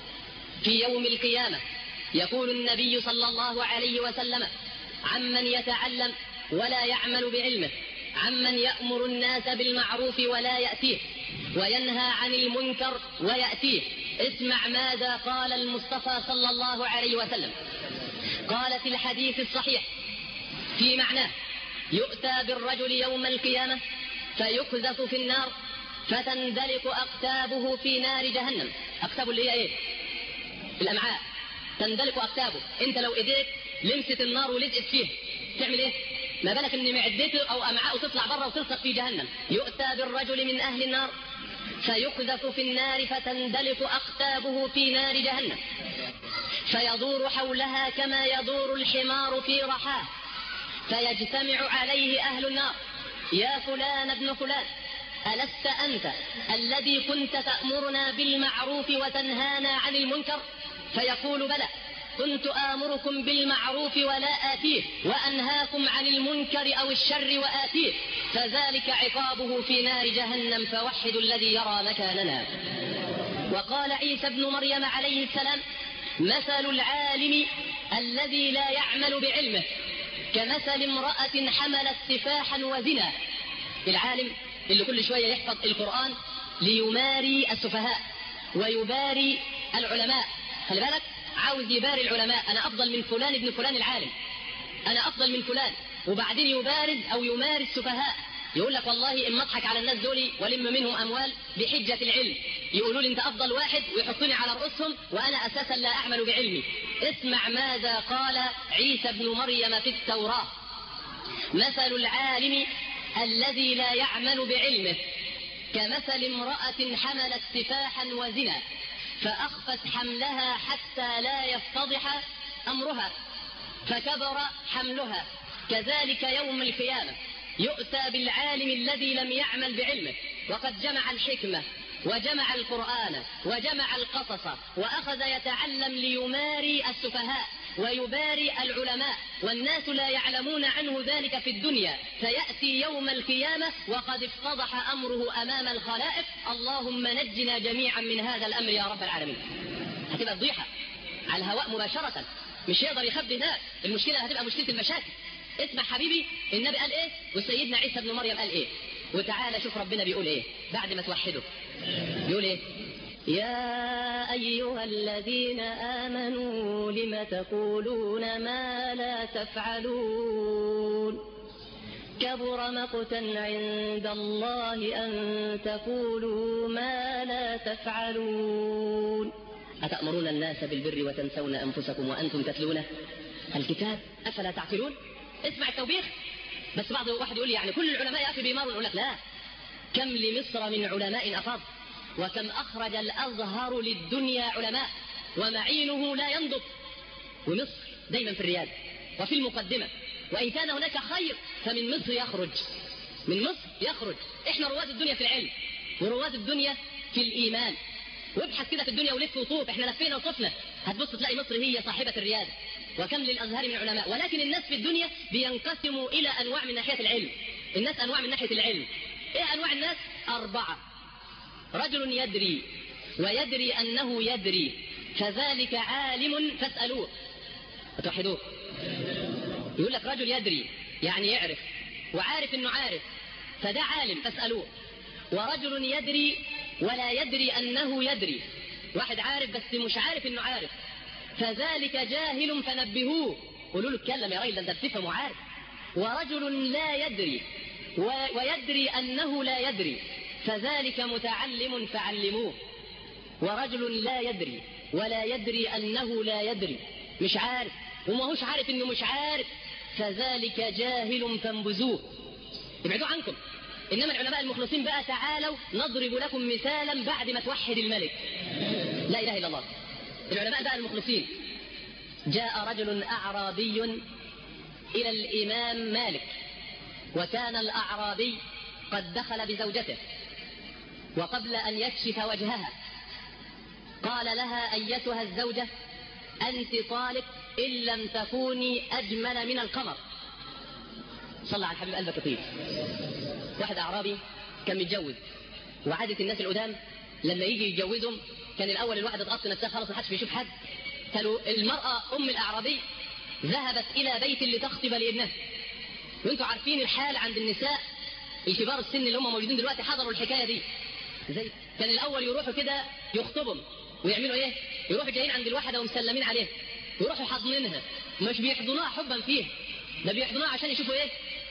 في يوم القيامة يقول النبي صلى الله عليه وسلم عمن يتعلم ولا يعمل بعلمه، عمن يأمر الناس بالمعروف ولا يأتيه وينهى عن المنكر ويأتيه. اسمع ماذا قال المصطفى صلى الله عليه وسلم. قال في الحديث الصحيح في معناه: يؤتى بالرجل يوم القيامة فيقذف في النار فتندلق أقتابه في نار جهنم. أقتابه اللي هي إيه؟ الأمعاء. تندلق أقتابه. أنت لو إيديك لمست النار ولزقت فيه تعمل إيه؟ ما بالك إن معدته أو أمعاءه تطلع برا وتلصق في جهنم. يؤتى بالرجل من أهل النار فيقذف في النار فتندلق أقتابه في نار جهنم فيدور حولها كما يدور الحمار في رحاه، فيجتمع عليه أهل النار: يا فلان ابن فلان، ألست أنت الذي كنت تأمرنا بالمعروف وتنهانا عن المنكر؟ فيقول: بلى، كنت آمركم بالمعروف ولا آتيه وأنهاكم عن المنكر أو الشر وآتيه، فذلك عقابه في نار جهنم فوحدوا الذي يرى مكاننا. وقال عيسى ابن مريم عليه السلام: مثل العالم الذي لا يعمل بعلمه كمثل امرأة حملت سفاحا وزنا. العالم اللي كل شوية يحفظ القرآن ليماري السفهاء ويباري العلماء. خلي بالك، عاوز يباري العلماء: أنا أفضل من فلان ابن فلان العالم، أنا أفضل من فلان، وبعدين يبارز أو يماري السفهاء. يقول لك والله إما أضحك على الناس دول ولم منهم أموال بحجة العلم، يقولوا لي أنت أفضل واحد ويحطوني على رؤوسهم وأنا أساسا لا أعمل بعلمي. اسمع ماذا قال عيسى ابن مريم في التوراة: مثل العالم الذي لا يعمل بعلمه كمثل امرأة حملت سفاحا وزنا فأخفت حملها حتى لا يفتضح أمرها فكبر حملها. كذلك يوم القيامة يؤتى بالعالم الذي لم يعمل بعلمه وقد جمع الحكمة وجمع القرآن وجمع القصص وأخذ يتعلم ليماري السفهاء ويباري العلماء، والناس لا يعلمون عنه ذلك في الدنيا، فيأتي يوم القيامة وقد افتضح أمره أمام الخلائق. اللهم نجنا جميعا من هذا الأمر يا رب العالمين. هتبقى فضيحة على الهواء مباشرة، مش يقدر يخبي ده. المشكلة هتبقى مشكلة المشاكل. اسمع حبيبي، النبي قال ايه وسيدنا عيسى ابن مريم قال ايه، وتعالى شوف ربنا بيقول ايه بعد ما توحده. بيقول ايه؟ يا أيها الذين آمنوا لم تقولون ما لا تفعلون كبر مقتا عند الله أن تقولوا ما لا تفعلون أتأمرون الناس بالبر وتنسون أنفسكم وأنتم تتلون الكتاب أفلا تعقلون. اسمع التوبيخ. بس بعض واحد يقول لي يعني كل العلماء يا أخي بيمارون. أقول لك لا، كم لمصر من علماء أفاض، وكم أخرج الأزهر للدنيا علماء ومعينه لا ينضب، ومصر دايما في الريادة وفي المقدمة، وإن كان هناك خير فمن مصر يخرج، من مصر يخرج. إحنا رواد الدنيا في العلم ورواد الدنيا في الإيمان. وابحث كده في الدنيا ولف وطوف، احنا لفينا وطفنا، هتبص تلاقي مصر هي صاحبة الريادة، وكم للأزهار من علماء. ولكن الناس في الدنيا بينقسموا إلى أنواع من ناحية العلم. الناس أنواع من ناحية العلم. إيه أنواع الناس؟ أربعة. رجل يدري ويدري أنه يدري فذلك عالم فاسألوه. توحدوه. يقول لك رجل يدري يعني يعرف وعارف أنه عارف، فده عالم فاسألوه. ورجل يدري ولا يدري أنه يدري، واحد عارف بس مش عارف أنه عارف، فذلك جاهل فنبهوه. قولوا له اتكلم يا راجل، ده انت بتفهم وعارف. ورجل لا يدري ويدري أنه لا يدري فذلك متعلم فعلموه. ورجل لا يدري ولا يدري أنه لا يدري، مش عارف وما هوش عارف أنه مش عارف، فذلك جاهل فانبذوه. ابعدوا عنكم. إنما العلماء المخلصين بقى تعالوا نضرب لكم مثالا بعد ما توحد الملك لا إله إلا الله. العلماء بقى المخلصين. جاء رجل أعرابي إلى الإمام مالك، وكان الأعرابي قد دخل بزوجته، وقبل أن يكشف وجهها قال لها أيتها الزوجة أنت طالق إن لم تكوني أجمل من القمر. صلى على الحبيب قلبك يطيب. واحد أعرابي كان متجوز، وعادة الناس القدام لما يجي يتجوزهم كان الأول الواحد تغطي نفسها خلاص محدش بيشوف حد. قالوا المرأة أم الأعرابي ذهبت إلى بيت لتخطب لابنها. وانتوا عارفين الحال عند النساء الكبار السن اللي هم موجودين دلوقتي حضروا الحكاية دي. زي كان الأول يروحوا كده يخطبهم ويعملوا إيه؟ يروحوا جايين عند الواحدة ومسلمين عليها، يروحوا حاضنينها، مش بيحضنوها حبا فيها، ده بيحضنوها عشان يشوفوا إيه؟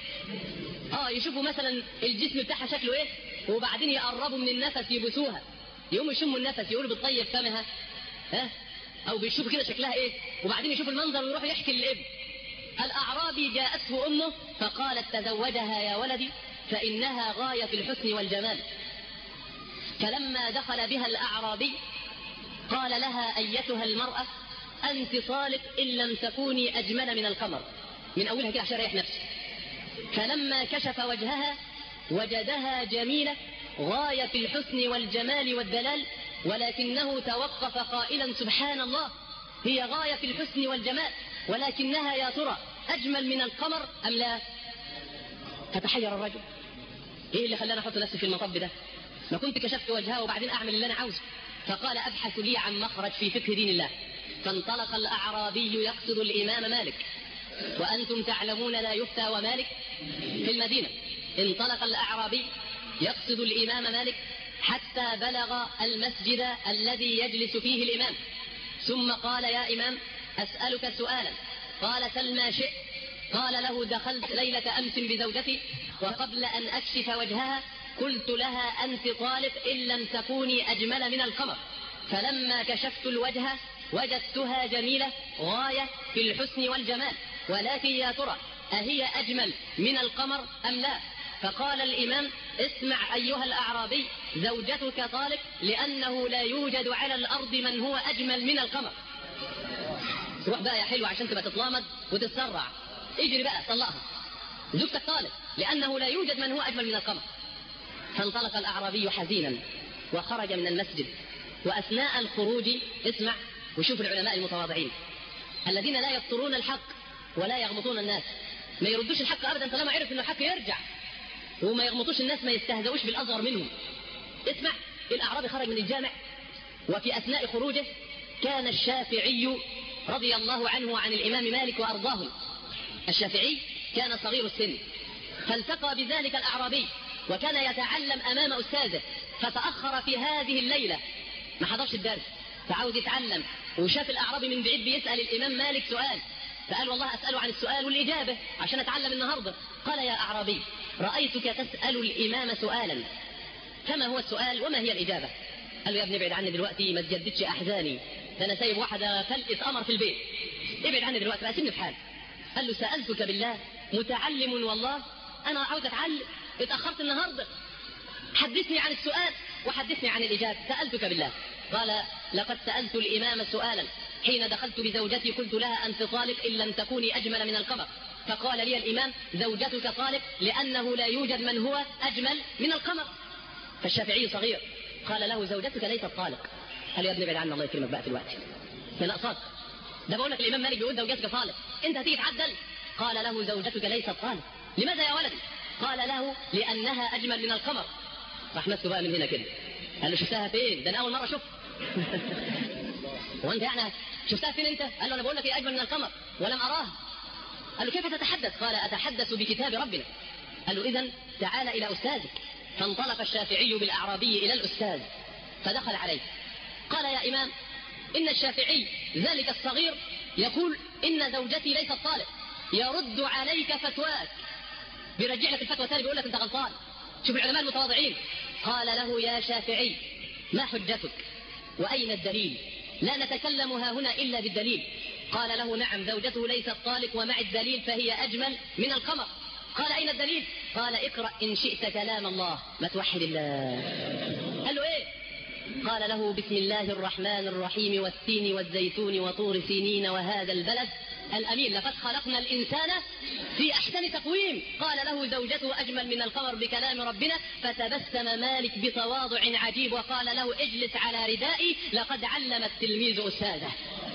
آه يشوفوا مثلا الجسم بتاعها شكله إيه، وبعدين يقربوا من النفس يبوسوها، يقوموا يشموا النفس يقولوا بتطيب فمها، ها؟ أو بيشوفوا كده شكلها إيه، وبعدين يشوفوا المنظر ويروحوا يحكي للابن. الأعرابي جاءته أمه فقالت تزوجها يا ولدي فإنها غاية الحسن والجمال. فلما دخل بها الأعرابي قال لها أيتها المرأة أنت طالق إن لم تكوني أجمل من القمر، من أولها كده عشان ريح نفسه. فلما كشف وجهها وجدها جميلة غاية الحسن والجمال والدلال، ولكنه توقف قائلا سبحان الله، هي غاية الحسن والجمال ولكنها يا ترى أجمل من القمر أم لا؟ فتحير الرجل، إيه اللي خلاني أحط نفسي في المطب ده؟ ما كنت كشفت وجهها وبعدين أعمل اللي أنا عاوزه. فقال أبحث لي عن مخرج في فقه دين الله. فانطلق الأعرابي يقصد الإمام مالك، وأنتم تعلمون لا يفتى ومالك في المدينة. انطلق الأعرابي يقصد الإمام مالك حتى بلغ المسجد الذي يجلس فيه الإمام، ثم قال يا إمام أسألك سؤالا. قال سل ما شئت. قال له دخلت ليلة أمس بزوجتي، وقبل أن أكشف وجهها قلت لها أنت طالق إن لم تكوني أجمل من القمر، فلما كشفت الوجه وجدتها جميلة غاية في الحسن والجمال، ولكن يا ترى أهي أجمل من القمر أم لا؟ فقال الإمام اسمع أيها الأعرابي، زوجتك طالق لأنه لا يوجد على الأرض من هو أجمل من القمر. روح بقى يا حلو عشان تبقى تتلامض وتتسرع، اجري بقى طلقها، زوجتك طالق لأنه لا يوجد من هو أجمل من القمر. فانطلق الأعرابي حزينا وخرج من المسجد، وأثناء الخروج اسمع وشوف العلماء المتواضعين الذين لا يبطرون الحق ولا يغمطون الناس، ما يردوش الحق أبدا طالما عرف أن الحق يرجع، وما يغمطوش الناس، ما يستهزئوش بالأصغر منهم. اسمع، الأعرابي خرج من الجامع، وفي أثناء خروجه كان الشافعي رضي الله عنه وعن الإمام مالك وأرضاه. الشافعي كان صغير السن، فالتقى بذلك الأعرابي وكان يتعلم أمام أستاذه، فتأخر في هذه الليلة ما حضرش الدرس فعاوز يتعلم، وشاف الأعرابي من بعيد بيسأل الإمام مالك سؤال، فقال والله أسأله عن السؤال والإجابة عشان أتعلم النهاردة. قال يا أعرابي رأيتك تسأل الإمام سؤالا، فما هو السؤال وما هي الإجابة؟ قال له يا ابني ابعد عني دلوقتي، ما تجددش أحزاني، ده أنا سايب واحدة فلقة قمر في البيت، ابعد عني دلوقتي بقى سيبني في حالي. قال له سألتك بالله متعلم والله، أنا عاوز أتعلم، اتأخرت النهاردة، حدثني عن السؤال وحدثني عن الإجابة، سألتك بالله. قال لقد سألت الإمام سؤالا حين دخلت بزوجتي قلت لها أنت طالق إن لم تكوني أجمل من القمر، فقال لي الإمام زوجتك طالق لأنه لا يوجد من هو أجمل من القمر. فالشافعي صغير قال له زوجتك ليست طالق. قال يا ابني ابعد عنا الله يكرمك بقى دلوقتي، ده نقصات، ده بقول لك الإمام مالك بيقول زوجتك طالق، أنت هتيجي تعدل؟ قال له زوجتك ليست طالق. لماذا يا ولدي؟ قال له لأنها أجمل من القمر. راح مسكه بقى من هنا كده، قال له شفتها فين؟ ده أنا أول مرة أشوفها. وأنت يعني شفتها فين أنت؟ قال له أنا بقول لك هي أجمل من القمر ولم أراها. قال له كيف تتحدث؟ قال أتحدث بكتاب ربنا. قال له إذن تعال إلى أستاذك. فانطلق الشافعي بالأعرابي إلى الأستاذ فدخل عليه قال يا إمام إن الشافعي ذلك الصغير يقول إن زوجتي ليست طالق، يرد عليك فتواك، بيرجع لك الفتوى تاني بيقول لك أنت غلطان. شوف العلماء المتواضعين. قال له يا شافعي ما حجتك وأين الدليل؟ لا نتكلم ها هنا إلا بالدليل. قال له نعم زوجته ليست طالق ومع الدليل فهي أجمل من القمر. قال أين الدليل؟ قال اقرأ إن شئت كلام الله، ما توحد الله. قال له إيه؟ قال له بسم الله الرحمن الرحيم والتين والزيتون وطور سينين وهذا البلد الأمين لقد خلقنا الإنسان في أحسن تقويم. قال له زوجته أجمل من القمر بكلام ربنا. فتبسم مالك بتواضع عجيب وقال له اجلس على ردائي لقد علم التلميذ أستاذه.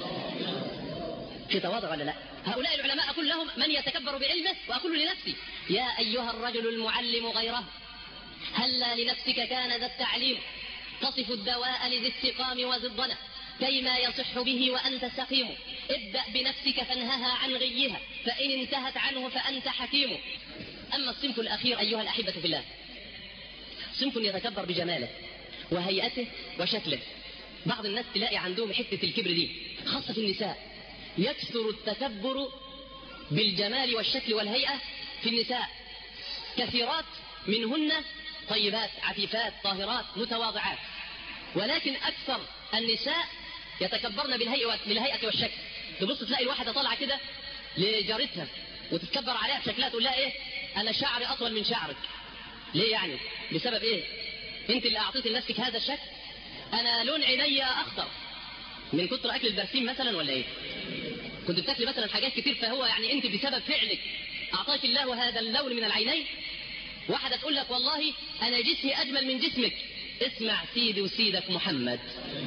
في تواضع ولا لا؟ هؤلاء العلماء أقول لهم من يتكبر بعلمه وأقول لنفسي يا أيها الرجل المعلم غيره هلا لنفسك كان ذا التعليم تصف الدواء لذي السقام وذي الضنى كيما يصح به وأنت سقيم. ابدأ بنفسك فانهها عن غيها فإن انتهت عنه فأنت حكيم. أما الصنف الأخير أيها الأحبة في الله صنف يتكبر بجماله وهيئته وشكله. بعض الناس تلاقي عندهم حتة الكبر دي خاصة في النساء، يكثر التكبر بالجمال والشكل والهيئة في النساء. كثيرات منهن طيبات عفيفات طاهرات متواضعات، ولكن أكثر النساء يتكبرن بالهيئة بالهيئة والشكل. تبص تلاقي الواحدة طالعة كده لجارتها وتتكبر عليها بشكلها تقول لها إيه أنا شعري أطول من شعرك. ليه يعني؟ بسبب إيه؟ أنت اللي أعطيت لنفسك هذا الشكل. أنا لون عيني أخضر من كتر أكل البرسيم مثلا ولا إيه؟ كنت بتاكلي مثلا حاجات كتير فهو يعني أنت بسبب فعلك أعطاك الله هذا اللون من العينين. واحدة تقول لك والله أنا جسمي أجمل من جسمك. اسمع سيدي وسيدك محمد.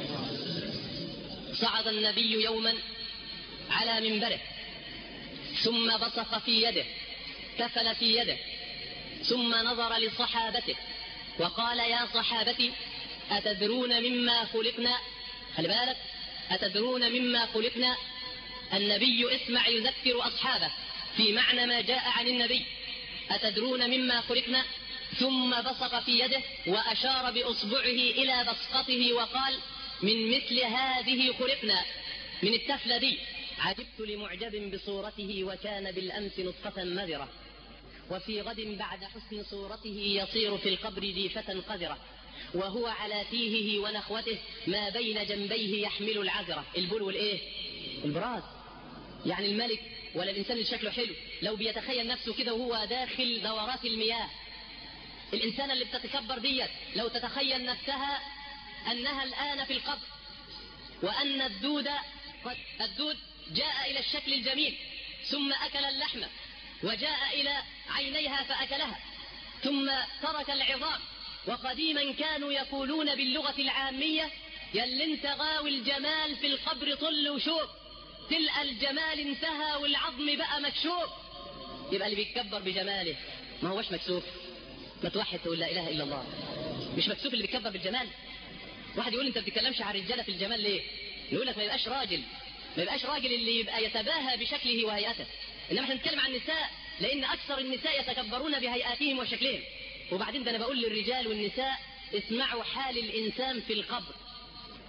صعد النبي يوما على منبره ثم بصق في يده كفل في يده ثم نظر لصحابته وقال يا صحابتي أتدرون مما خلقنا؟ خلي بالك أتدرون مما خلقنا؟ النبي اسمع يذكر أصحابه في معنى ما جاء عن النبي. أتدرون مما خلقنا؟ ثم بصق في يده وأشار بأصبعه إلى بصقته وقال من مثل هذه خلقنا، من التفلة دي. عجبت لمعجب بصورته وكان بالأمس نطفة مذرة وفي غد بعد حسن صورته يصير في القبر جيفة قذرة وهو على تيهه ونخوته ما بين جنبيه يحمل العذرة. البول والإيه؟ البراز. يعني الملك ولا الإنسان اللي شكله حلو لو بيتخيل نفسه كده وهو داخل دورات المياه. الإنسان اللي بتتكبر ديت لو تتخيل نفسها أنها الآن في القبر وأن الدود قد الدود جاء إلى الشكل الجميل ثم أكل اللحمة وجاء إلى عينيها فأكلها ثم ترك العظام. وقديما كانوا يقولون باللغة العامية يلي انت غاوي الجمال في القبر طل وشوف تلقى الجمال انتهى والعظم بقى مكشوف. يبقى اللي بيتكبر بجماله ما هوش مكسوف. ما توحد تقول لا إله إلا الله. مش مكسوف اللي بيتكبر بالجمال. واحد يقول انت بتتكلمش عن الرجاله في الجمال ليه؟ يقول لك ما يبقاش راجل، ما يبقاش راجل اللي يبقى يتباهى بشكله وهيئته. انما احنا نتكلم عن النساء لان اكثر النساء يتكبرون بهيئاتهم وشكلهم. وبعدين ده انا بقول للرجال والنساء اسمعوا حال الانسان في القبر.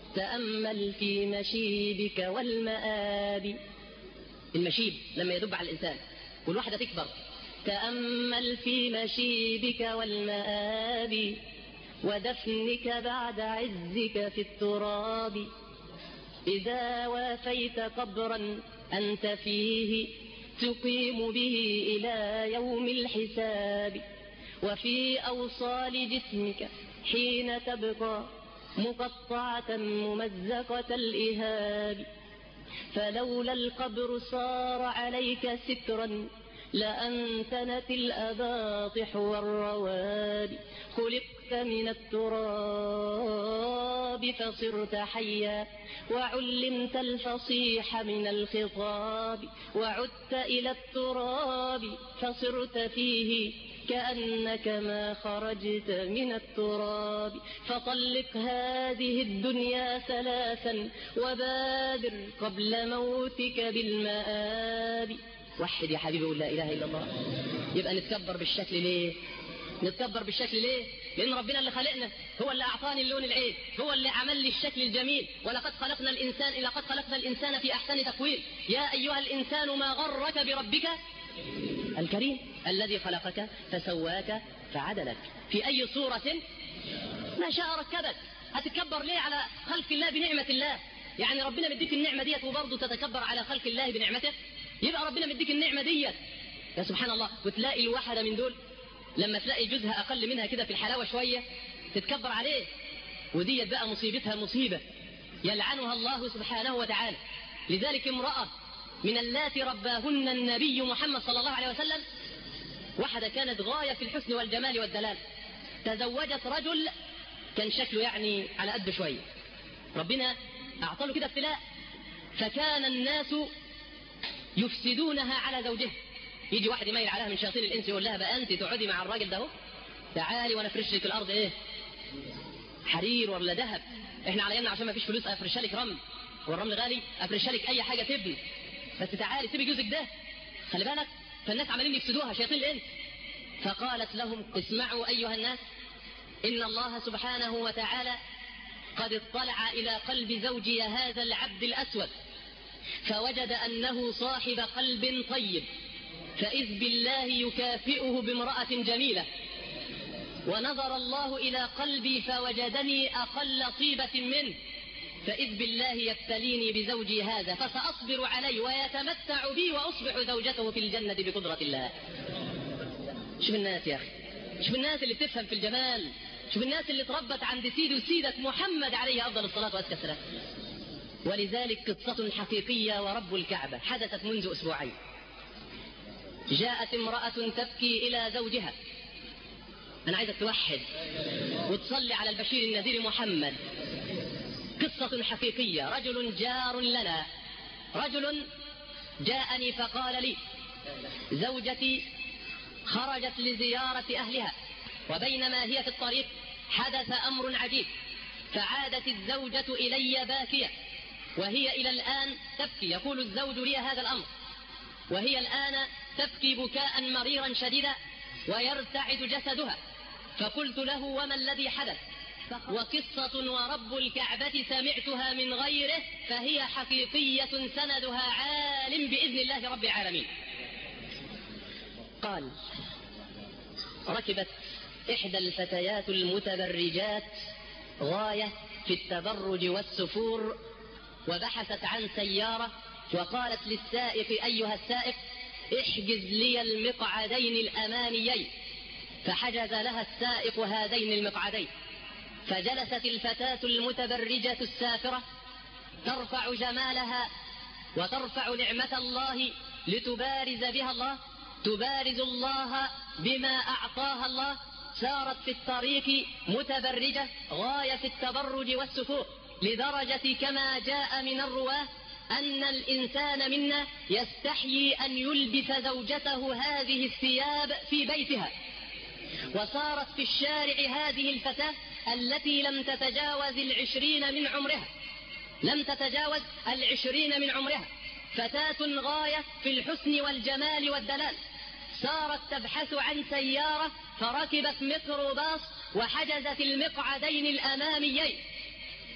تأمل في مشيبك والمآب. المشيب لما يدب على الإنسان والواحدة تكبر. تأمل في مشيبك والمآب ودفنك بعد عزك في التراب. إذا وافيت قبرا أنت فيه تقيم به إلى يوم الحساب. وفي أوصال جسمك حين تبقى مقطعة ممزقة الإهاب. فلولا القبر صار عليك سترا لأنتنت الأباطح والرواد. خلقت من التراب فصرت حيا وعلمت الفصيح من الخطاب. وعدت إلى التراب فصرت فيه كأنك ما خرجت من التراب. فطلق هذه الدنيا ثلاثا وبادر قبل موتك بالمآب. وحد يا حبيبي ولا إله إلا الله. يبقى نتكبر بالشكل ليه؟ نتكبر بالشكل ليه؟ لأن ربنا اللي خلقنا هو اللي أعطاني اللون العين، هو اللي عمل لي الشكل الجميل. ولقد خلقنا الإنسان لقد خلقنا الإنسان في أحسن تقويم. يا أيها الإنسان ما غرك بربك الكريم الذي خلقك فسواك فعدلك في أي صورة ما شاء ركبك. هتتكبر ليه على خلق الله بنعمة الله؟ يعني ربنا مديك النعمة ديت وبرضه تتكبر على خلق الله بنعمته؟ يبقى ربنا مديك النعمة ديت يا سبحان الله. وتلاقي الواحدة من دول لما تلاقي جزها أقل منها كده في الحلاوة شوية تتكبر عليه. وديت بقى مصيبتها مصيبة يلعنها الله سبحانه وتعالى. لذلك امرأة من اللاتي رباهن النبي محمد صلى الله عليه وسلم، واحدة كانت غاية في الحسن والجمال والدلال، تزوجت رجل كان شكله يعني على قد شوية. ربنا أعطاله كده ابتلاء، فكان الناس يفسدونها على زوجها. يجي واحد يميل عليها من شياطين الإنس يقول لها بقى أنت تقعدي مع الراجل ده اهو، تعالي وأنا أفرش لك الأرض إيه؟ حرير ولا ذهب. إحنا على يمنا عشان ما فيش فلوس أفرش لك رمل، والرمل غالي، أفرش لك أي حاجة تبني، بس تعالي سيبي جوزك ده، خلي بالك. فالناس عمالين يفسدوها شياطين الإنس. فقالت لهم اسمعوا أيها الناس، إن الله سبحانه وتعالى قد اطلع إلى قلب زوجي هذا العبد الأسود فوجد أنه صاحب قلب طيب، فإذ بالله يكافئه بامرأة جميلة. ونظر الله إلى قلبي فوجدني أقل طيبة منه، فإذ بالله يبتليني بزوجي هذا فسأصبر عليه ويتمتع بي وأصبح زوجته في الجنة بقدرة الله. شوف الناس يا أخي، شوف الناس اللي بتفهم في الجمال، شوف الناس اللي تربت عند سيد وسيدك محمد عليه أفضل الصلاة وأزكى السلام. ولذلك قصة حقيقية ورب الكعبة حدثت منذ أسبوعين. جاءت امرأة تبكي إلى زوجها. أنا عايزك توحد وتصلي على البشير النذير محمد. قصة حقيقية. رجل جار لنا، رجل جاءني فقال لي زوجتي خرجت لزيارة أهلها، وبينما هي في الطريق حدث أمر عجيب، فعادت الزوجة إلي باكية وهي إلى الآن تبكي. يقول الزوج لي هذا الأمر وهي الآن تبكي بكاء مريرا شديدا ويرتعد جسدها. فقلت له وما الذي حدث؟ وقصة ورب الكعبة سمعتها من غيره فهي حقيقية سندها عالم بإذن الله رب العالمين. قال ركبت إحدى الفتيات المتبرجات غاية في التبرج والسفور، وبحثت عن سيارة وقالت للسائق أيها السائق احجز لي المقعدين الأماميين، فحجز لها السائق هذين المقعدين. فجلست الفتاة المتبرجة السافرة ترفع جمالها وترفع نعمة الله لتبارز بها الله، تبارز الله بما أعطاها الله. سارت في الطريق متبرجة غاية في التبرج والسفور، لدرجة كما جاء من الرواه أن الإنسان منا يستحيي أن يلبس زوجته هذه الثياب في بيتها. وصارت في الشارع هذه الفتاة التي لم تتجاوز العشرين من عمرها، لم تتجاوز العشرين من عمرها، فتاة غاية في الحسن والجمال والدلال. صارت تبحث عن سيارة فركبت ميكروباص وحجزت المقعدين الأماميين.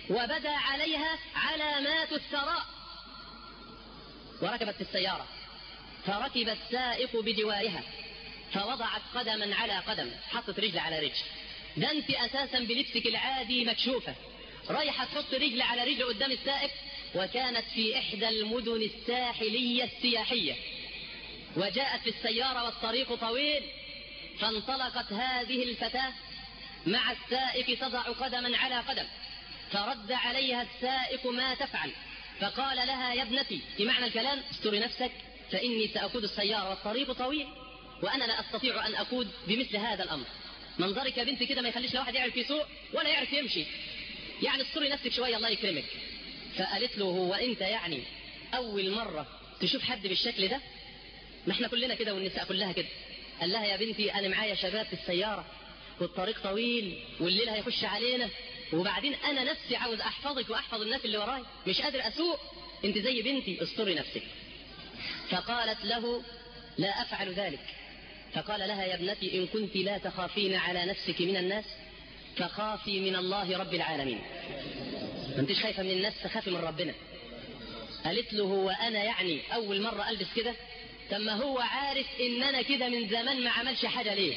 وبدا عليها علامات الثراء، وركبت في السيارة، فركب السائق بجوارها، فوضعت قدما على قدم، حطت رجل على رجل. ده انت اساسا بلبسك العادي مكشوفة، رايحة تحط رجل على رجل قدام السائق. وكانت في احدى المدن الساحلية السياحية، وجاءت في السيارة والطريق طويل، فانطلقت هذه الفتاة مع السائق تضع قدما على قدم، فرد عليها السائق ما تفعل، فقال لها يا ابنتي، في معنى الكلام استري نفسك فإني سأقود السيارة والطريق طويل وأنا لا أستطيع أن أقود بمثل هذا الأمر. منظرك يا بنتي كده ما يخليش لا واحد يعرف يسوق ولا يعرف يمشي، يعني استري نفسك شوية الله يكرمك. فقالت له هو أنت يعني أول مرة تشوف حد بالشكل ده؟ ما احنا كلنا كده والنساء كلها كده. قال لها يا بنتي أنا معايا شباب في السيارة والطريق طويل والليل هيخش علينا، وبعدين أنا نفسي عاوز أحفظك وأحفظ الناس اللي وراي، مش قادر أسوق، أنت زي بنتي استري نفسك. فقالت له لا أفعل ذلك. فقال لها يا ابنتي إن كنت لا تخافين على نفسك من الناس فخافي من الله رب العالمين. ما انتش خايفة من الناس، تخافي من ربنا. قالت له هو أنا يعني أول مرة ألبس كده؟ طب ما هو عارف إن أنا كده من زمان ما عملش حاجة ليه؟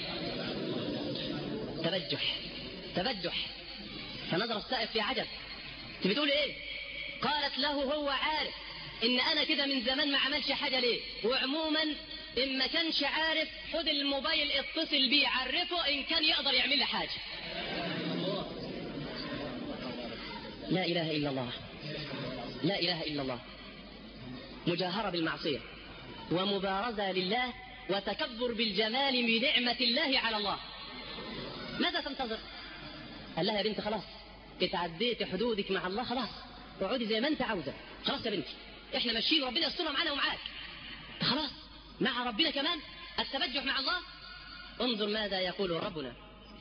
تبجح تبجح. فنظر السائق في عجب، انت بتقول ايه؟ قالت له هو عارف ان انا كده من زمان ما عملش حاجة ليه، وعموما ان ما كانش عارف خد الموبايل اتصل بيه عرفه ان كان يقدر يعمل لي حاجة. لا اله الا الله، لا اله الا الله. مجاهرة بالمعصية ومبارزة لله وتكبر بالجمال بنعمة الله على الله. ماذا تنتظر؟ قال لها يا بنت خلاص اتعديت حدودك مع الله، خلاص اقعدي زي ما انت عاوزة، خلاص يا بنتي احنا ماشيين ربنا يسترها معانا ومعاك، خلاص مع ربنا كمان التبجح مع الله. انظر ماذا يقول ربنا: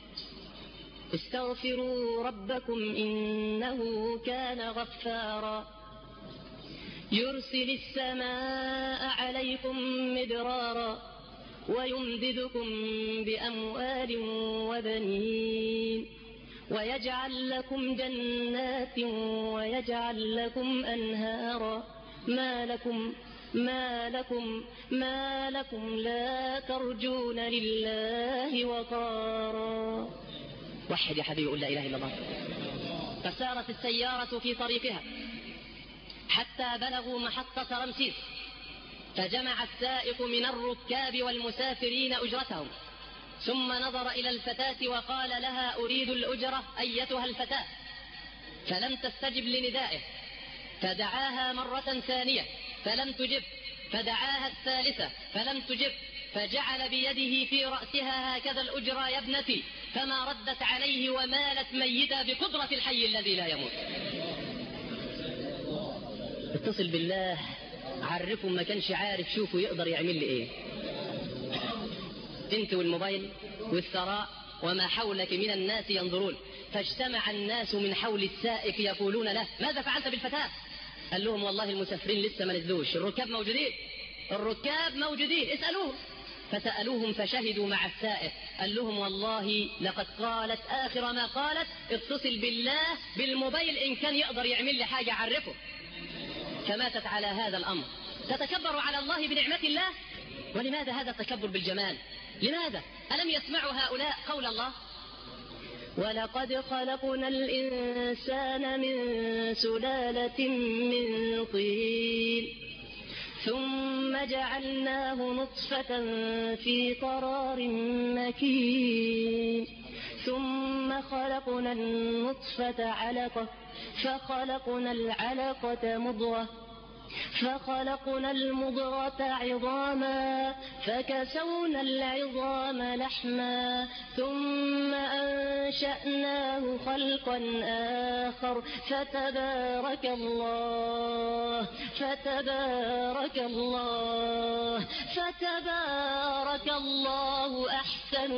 استغفروا ربكم إنه كان غفارا يرسل السماء عليكم مدرارا ويمددكم بأموال وبنين ويجعل لكم جنات ويجعل لكم أنهارا ما لكم ما لكم ما لكم لا ترجون لله وقارا. وحد يا حبيبي، يقول لا إله إلا الله. فسارت السيارة في طريقها حتى بلغوا محطة رمسيس، فجمع السائق من الركاب والمسافرين أجرتهم، ثم نظر إلى الفتاة وقال لها أريد الأجرة أيتها الفتاة، فلم تستجب لندائه، فدعاها مرة ثانية فلم تجب، فدعاها الثالثة فلم تجب، فجعل بيده في رأسها هكذا الأجرة يا ابنتي، فما ردت عليه ومالت ميتة بقدرة الحي الذي لا يموت. اتصل بالله عرفه ما كانش عارف، شوفوا يقدر يعمل لي ايه. انت والموبايل والثراء وما حولك من الناس ينظرون، فاجتمع الناس من حول السائق يقولون له ماذا فعلت بالفتاة؟ قال لهم والله المسافرين لسه ما نزلوش، الركاب موجودين الركاب موجودين اسألوهم. فسألوهم فشهدوا مع السائق، قال لهم والله لقد قالت آخر ما قالت اتصل بالله بالموبايل إن كان يقدر يعمل لي حاجة عرفه. فماتت على هذا الأمر. تتكبر على الله بنعمة الله. ولماذا هذا التكبر بالجمال؟ لماذا؟ ألم يسمعوا هؤلاء قول الله: ولقد خلقنا الإنسان من سلالة من طين ثم جعلناه نطفة في قرار مكين ثم خلقنا النطفة علقة فخلقنا العلقة مضغة فخلقنا المضغة عظاما فكسونا العظام لحما ثم أنشأناه خلقا آخر فتبارك الله فتبارك الله فتبارك الله أحسن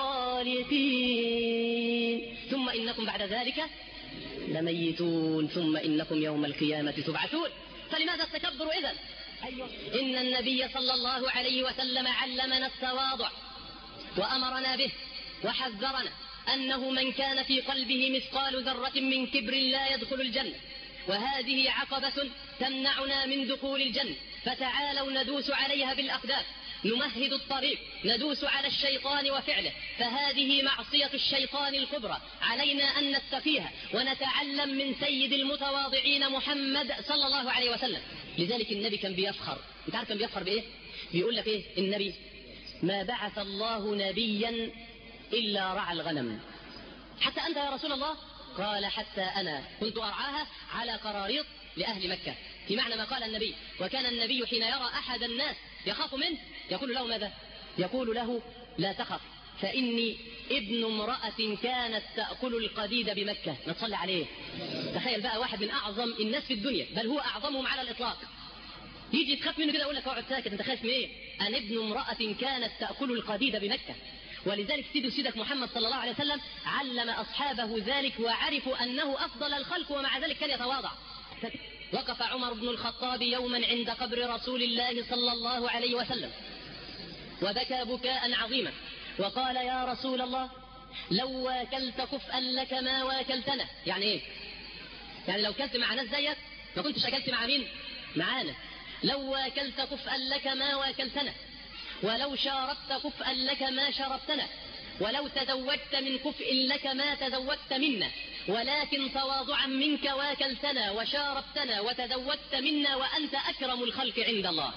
الخالقين. ثم إنكم بعد ذلك لميتون ثم إنكم يوم القيامة تبعثون. فلماذا التكبر إذن؟ إن النبي صلى الله عليه وسلم علمنا التواضع وأمرنا به وحذرنا أنه من كان في قلبه مثقال ذرة من كبر لا يدخل الجنة، وهذه عقبة تمنعنا من دخول الجنة، فتعالوا ندوس عليها بالأقدام، نمهد الطريق، ندوس على الشيطان وفعله، فهذه معصية الشيطان الكبرى، علينا أن نتقيها ونتعلم من سيد المتواضعين محمد صلى الله عليه وسلم. لذلك النبي كان بيفخر. انت عارف كان بيفخر بإيه؟ بيقول لك إيه النبي؟ ما بعث الله نبيا إلا رعى الغنم. حتى أنت يا رسول الله؟ قال حتى أنا كنت أرعاها على قراريط لأهل مكة. في معنى ما قال النبي. وكان النبي حين يرى أحد الناس يخاف منه يقول له ماذا؟ يقول له لا تخف فإني ابن امرأة كانت تأكل القديد بمكة. نتصلي عليه. تخيل بقى واحد من أعظم الناس في الدنيا، بل هو أعظمهم على الإطلاق، يجي تخاف منه كده يقول لك اقعد ساكت، انت خايف من ايه؟ أنا ابن امرأة كانت تأكل القديد بمكة. ولذلك سيد سيدك محمد صلى الله عليه وسلم علم أصحابه ذلك وعرفوا أنه أفضل الخلق، ومع ذلك كان يتواضع. وقف عمر بن الخطاب يوما عند قبر رسول الله صلى الله عليه وسلم وبكى بكاء عظيما وقال يا رسول الله لو واكلت كفءا لك ما واكلتنا. يعني ايه؟ يعني لو كلت مع ناس زيك ما كنتش أكلت مع مين؟ معانا. لو واكلت كفءا لك ما واكلتنا، ولو شاربت كفءا لك ما شربتنا، ولو تزوجت من كفء لك ما تزوجت منا، ولكن تواضعا منك واكلتنا وشاربتنا وتزوجت منا وأنت أكرم الخلق عند الله.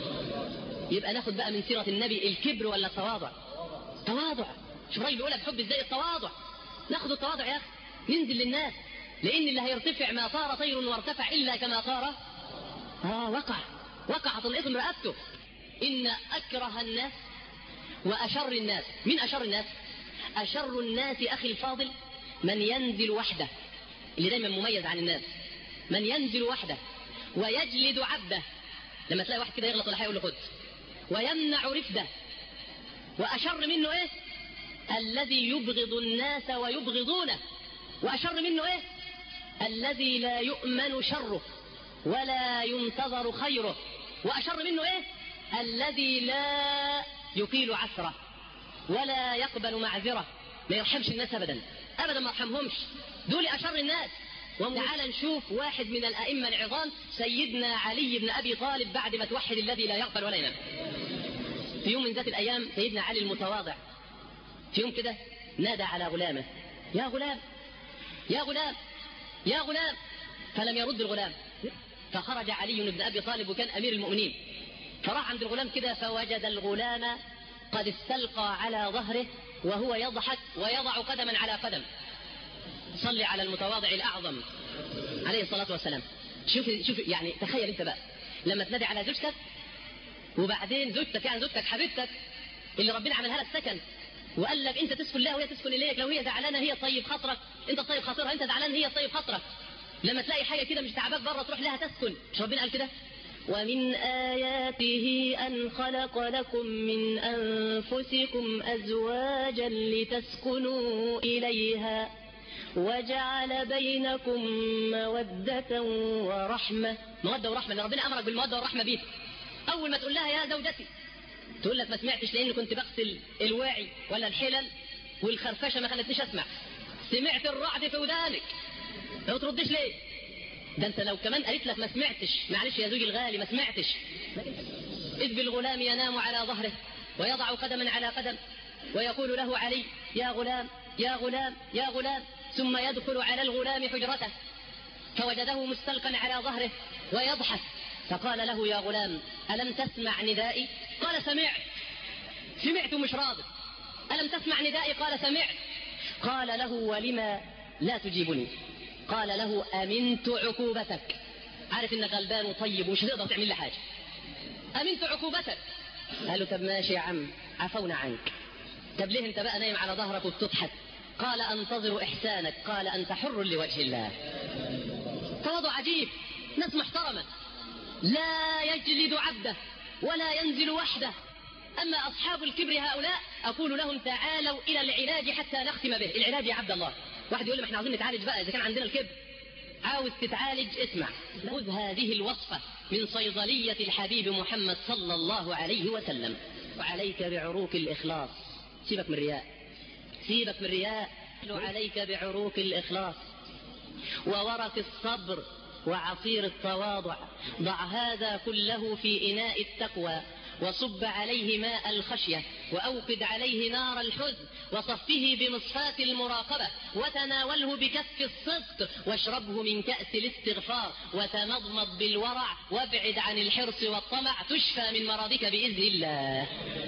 يبقى ناخد بقى من سيرة النبي الكبر ولا التواضع؟ تواضع. شوف الراجل بيقولها بحب ازاي التواضع. ناخد التواضع يا أخي، ننزل للناس، لأن اللي هيرتفع ما طار طير وارتفع إلا كما طار آه وقع وقع تنقطم رقبته. إن أكره الناس وأشر الناس. من أشر الناس؟ أشر الناس أخي الفاضل من ينزل وحده، اللي دايما مميز عن الناس، من ينزل وحده ويجلد عبده. لما تلاقي واحد كده يغلط ولا حاجة يقول له خد، ويمنع رفده. وأشر منه إيه؟ الذي يبغض الناس ويبغضونه. وأشر منه إيه؟ الذي لا يؤمن شره ولا ينتظر خيره. وأشر منه إيه؟ الذي لا يقيل عثره ولا يقبل معذره. ما يرحمش الناس أبدا أبدا، ما يرحمهمش. دول أشر الناس. وتعال نشوف واحد من الأئمة العظام سيدنا علي بن أبي طالب بعد ما توحد الذي لا يقبل ولا ينام. في يوم من ذات الأيام سيدنا علي المتواضع في يوم كده نادى على غلامه يا غلام يا غلام يا غلام، فلم يرد الغلام. فخرج علي بن أبي طالب وكان أمير المؤمنين، فراح عند الغلام كده فوجد الغلام قد استلقى على ظهره وهو يضحك ويضع قدما على قدم. صلي على المتواضع الأعظم عليه الصلاة والسلام. شوف شوف يعني تخيل انت بقى لما تنادي على زوجتك، وبعدين زوجتك يعني زوجتك حبيبتك اللي ربنا عملها لك سكن، وقال لك انت تسكن لها وهي تسكن اليك، لو هي زعلانه هي طيب خاطرك، انت طيب خاطرها، انت زعلان هي طيب خاطرك. لما تلاقي حاجه كده مش تعباك بره تروح لها تسكن. مش ربنا قال كده؟ ومن آياته أن خلق لكم من أنفسكم أزواجا لتسكنوا إليها وجعل بينكم مودة ورحمة. مودة ورحمة اللي ربنا أمرك بالمودة والرحمة بيه. أول ما تقول لها يا زوجتي تقول لك ما سمعتش لأني كنت بغسل الواعي ولا الحلل والخرفشة ما خلتنيش أسمع. سمعت الرعد في ودانك ما تردش ليه؟ ده انت لو كمان قالت لك ما سمعتش، معلش يا زوجي الغالي ما سمعتش. إذ بالغلام ينام على ظهره ويضع قدما على قدم ويقول له علي يا غلام يا غلام يا غلام، ثم يدخل على الغلام حجرته فوجده مستلقا على ظهره ويضحك، فقال له يا غلام ألم تسمع ندائي؟ قال سمعت. سمعت مش راضي. ألم تسمع ندائي؟ قال سمعت. قال له ولما لا تجيبني؟ قال له أمنت عقوبتك. عارف إنك غلبان وطيب ومش هتقدر تعمل لي حاجة. أمنت عقوبتك. قال له طب ماشي يا عم عفونا عنك. طب ليه انت بقى نايم على ظهرك وبتضحك؟ قال أنتظر إحسانك. قال أنت حر لوجه الله. تواضع عجيب. ناس محترمة لا يجلد عبده ولا ينزل وحده. أما أصحاب الكبر هؤلاء أقول لهم تعالوا إلى العلاج حتى نختم به. العلاج يا عبد الله. واحد يقول لي ما احنا عاوزين نتعالج بقى إذا كان عندنا الكبر. عاوز تتعالج اسمع، خذ هذه الوصفة من صيدلية الحبيب محمد صلى الله عليه وسلم. وعليك بعروق الإخلاص. سيبك من الرياء، سيبك من الرياء. عليك بعروق الإخلاص وورق الصبر وعصير التواضع. ضع هذا كله في إناء التقوى وصب عليه ماء الخشية وأوقد عليه نار الحزن وصفه بمصفاة المراقبة وتناوله بكف الصدق واشربه من كأس الاستغفار وتمضمض بالورع وابعد عن الحرص والطمع تشفى من مرضك بإذن الله.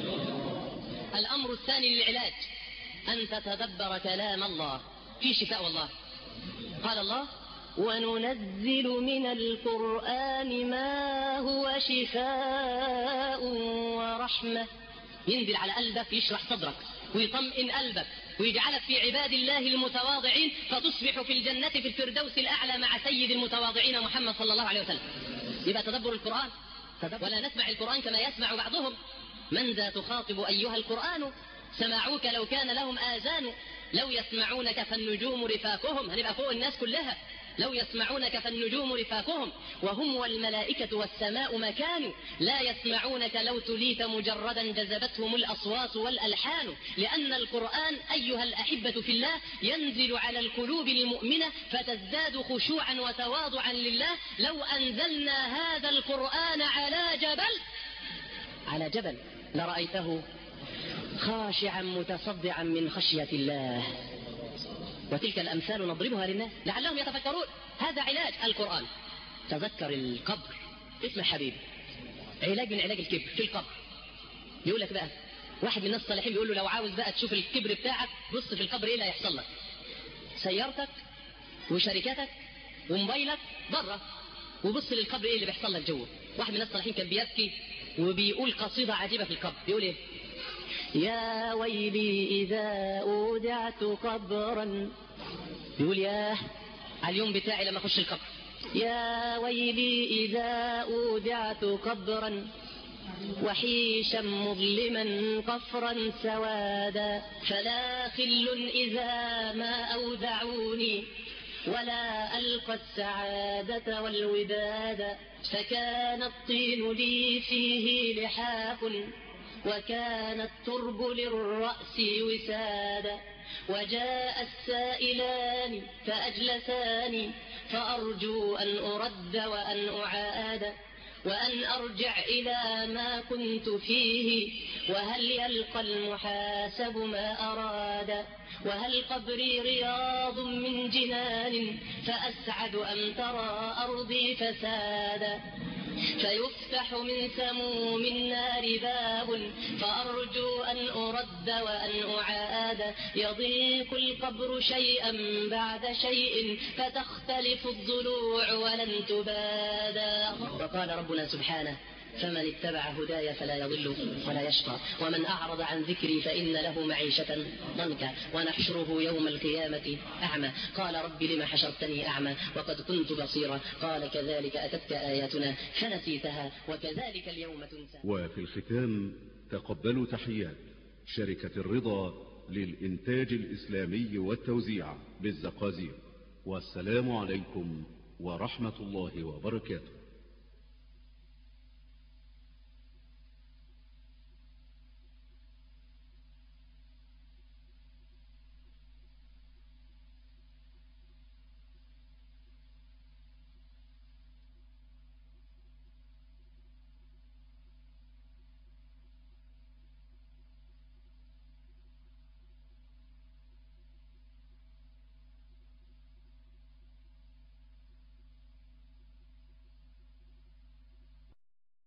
الأمر الثاني للعلاج أن تتدبر كلام الله، في شفاء والله. قال الله: وننزل من القرآن ما هو شفاء ورحمة. ينزل على قلبك، يشرح صدرك ويطمئن قلبك ويجعلك في عباد الله المتواضعين، فتصبح في الجنة في الفردوس الأعلى مع سيد المتواضعين محمد صلى الله عليه وسلم. يبقى تدبر القرآن. ولا نسمع القرآن كما يسمع بعضهم. من ذا تخاطب أيها القرآن؟ سمعوك لو كان لهم آذان، لو يسمعونك فالنجوم رفاقهم. هنبقى فوق الناس كلها. لو يسمعونك فالنجوم رفاقهم وهم والملائكة والسماء مكان. لا يسمعونك لو تليت مجردا جذبتهم الأصوات والألحان. لأن القرآن أيها الأحبة في الله ينزل على القلوب المؤمنة فتزداد خشوعا وتواضعا لله. لو أنزلنا هذا القرآن على جبل على جبل لرأيته خاشعا متصدعا من خشية الله. وتلك الأمثال نضربها للناس لعلهم يتفكرون. هذا علاج القرآن. تذكر القبر. اسم حبيب علاج من علاج الكبر في القبر. يقول لك بقى واحد من الناس الصالحين بيقول له لو عاوز بقى تشوف الكبر بتاعك بص في القبر ايه اللي هيحصل لك. سيارتك وشركتك وموبايلك بره وبص للقبر ايه اللي بيحصل لك جوه. واحد من الناس الصالحين كان بيبكي وبيقول قصيدة عجيبة في القبر. بيقول ايه؟ يا ويلي إذا أودعت قبرا. يقول ياه على اليوم بتاعي لما أخش القبر. يا ويلي إذا أودعت قبرا وحيشا مظلما قفرا سوادا. فلا خل إذا ما أودعوني ولا ألقى السعادة والوداد. فكان الطين لي فيه لحاف وكان الترب للرأس وسادا. وجاء السائلان فأجلساني فأرجو أن أرد وأن أعاد وأن أرجع إلى ما كنت فيه. وهل يلقى المحاسب ما أراد؟ وهل قبري رياض من جنان فأسعد أم ترى أرضي فسادا؟ فيفتح من سموم النار باب فأرجو أن أرد وأن أعاد. يضيق القبر شيئا بعد شيء فتختلف الضلوع ولن تبادا. وقال ربنا سبحانه: فمن اتبع هداي فلا يضل ولا يشقى ومن أعرض عن ذكري فإن له معيشة ضنكا ونحشره يوم القيامة أعمى. قال رب لم حشرتني أعمى وقد كنت بصيرا قال كذلك أتتك آياتنا فنسيتها وكذلك اليوم تنسى. وفي الختام تقبلوا تحيات شركة الرضا للإنتاج الإسلامي والتوزيع بالزقازيق. والسلام عليكم ورحمة الله وبركاته.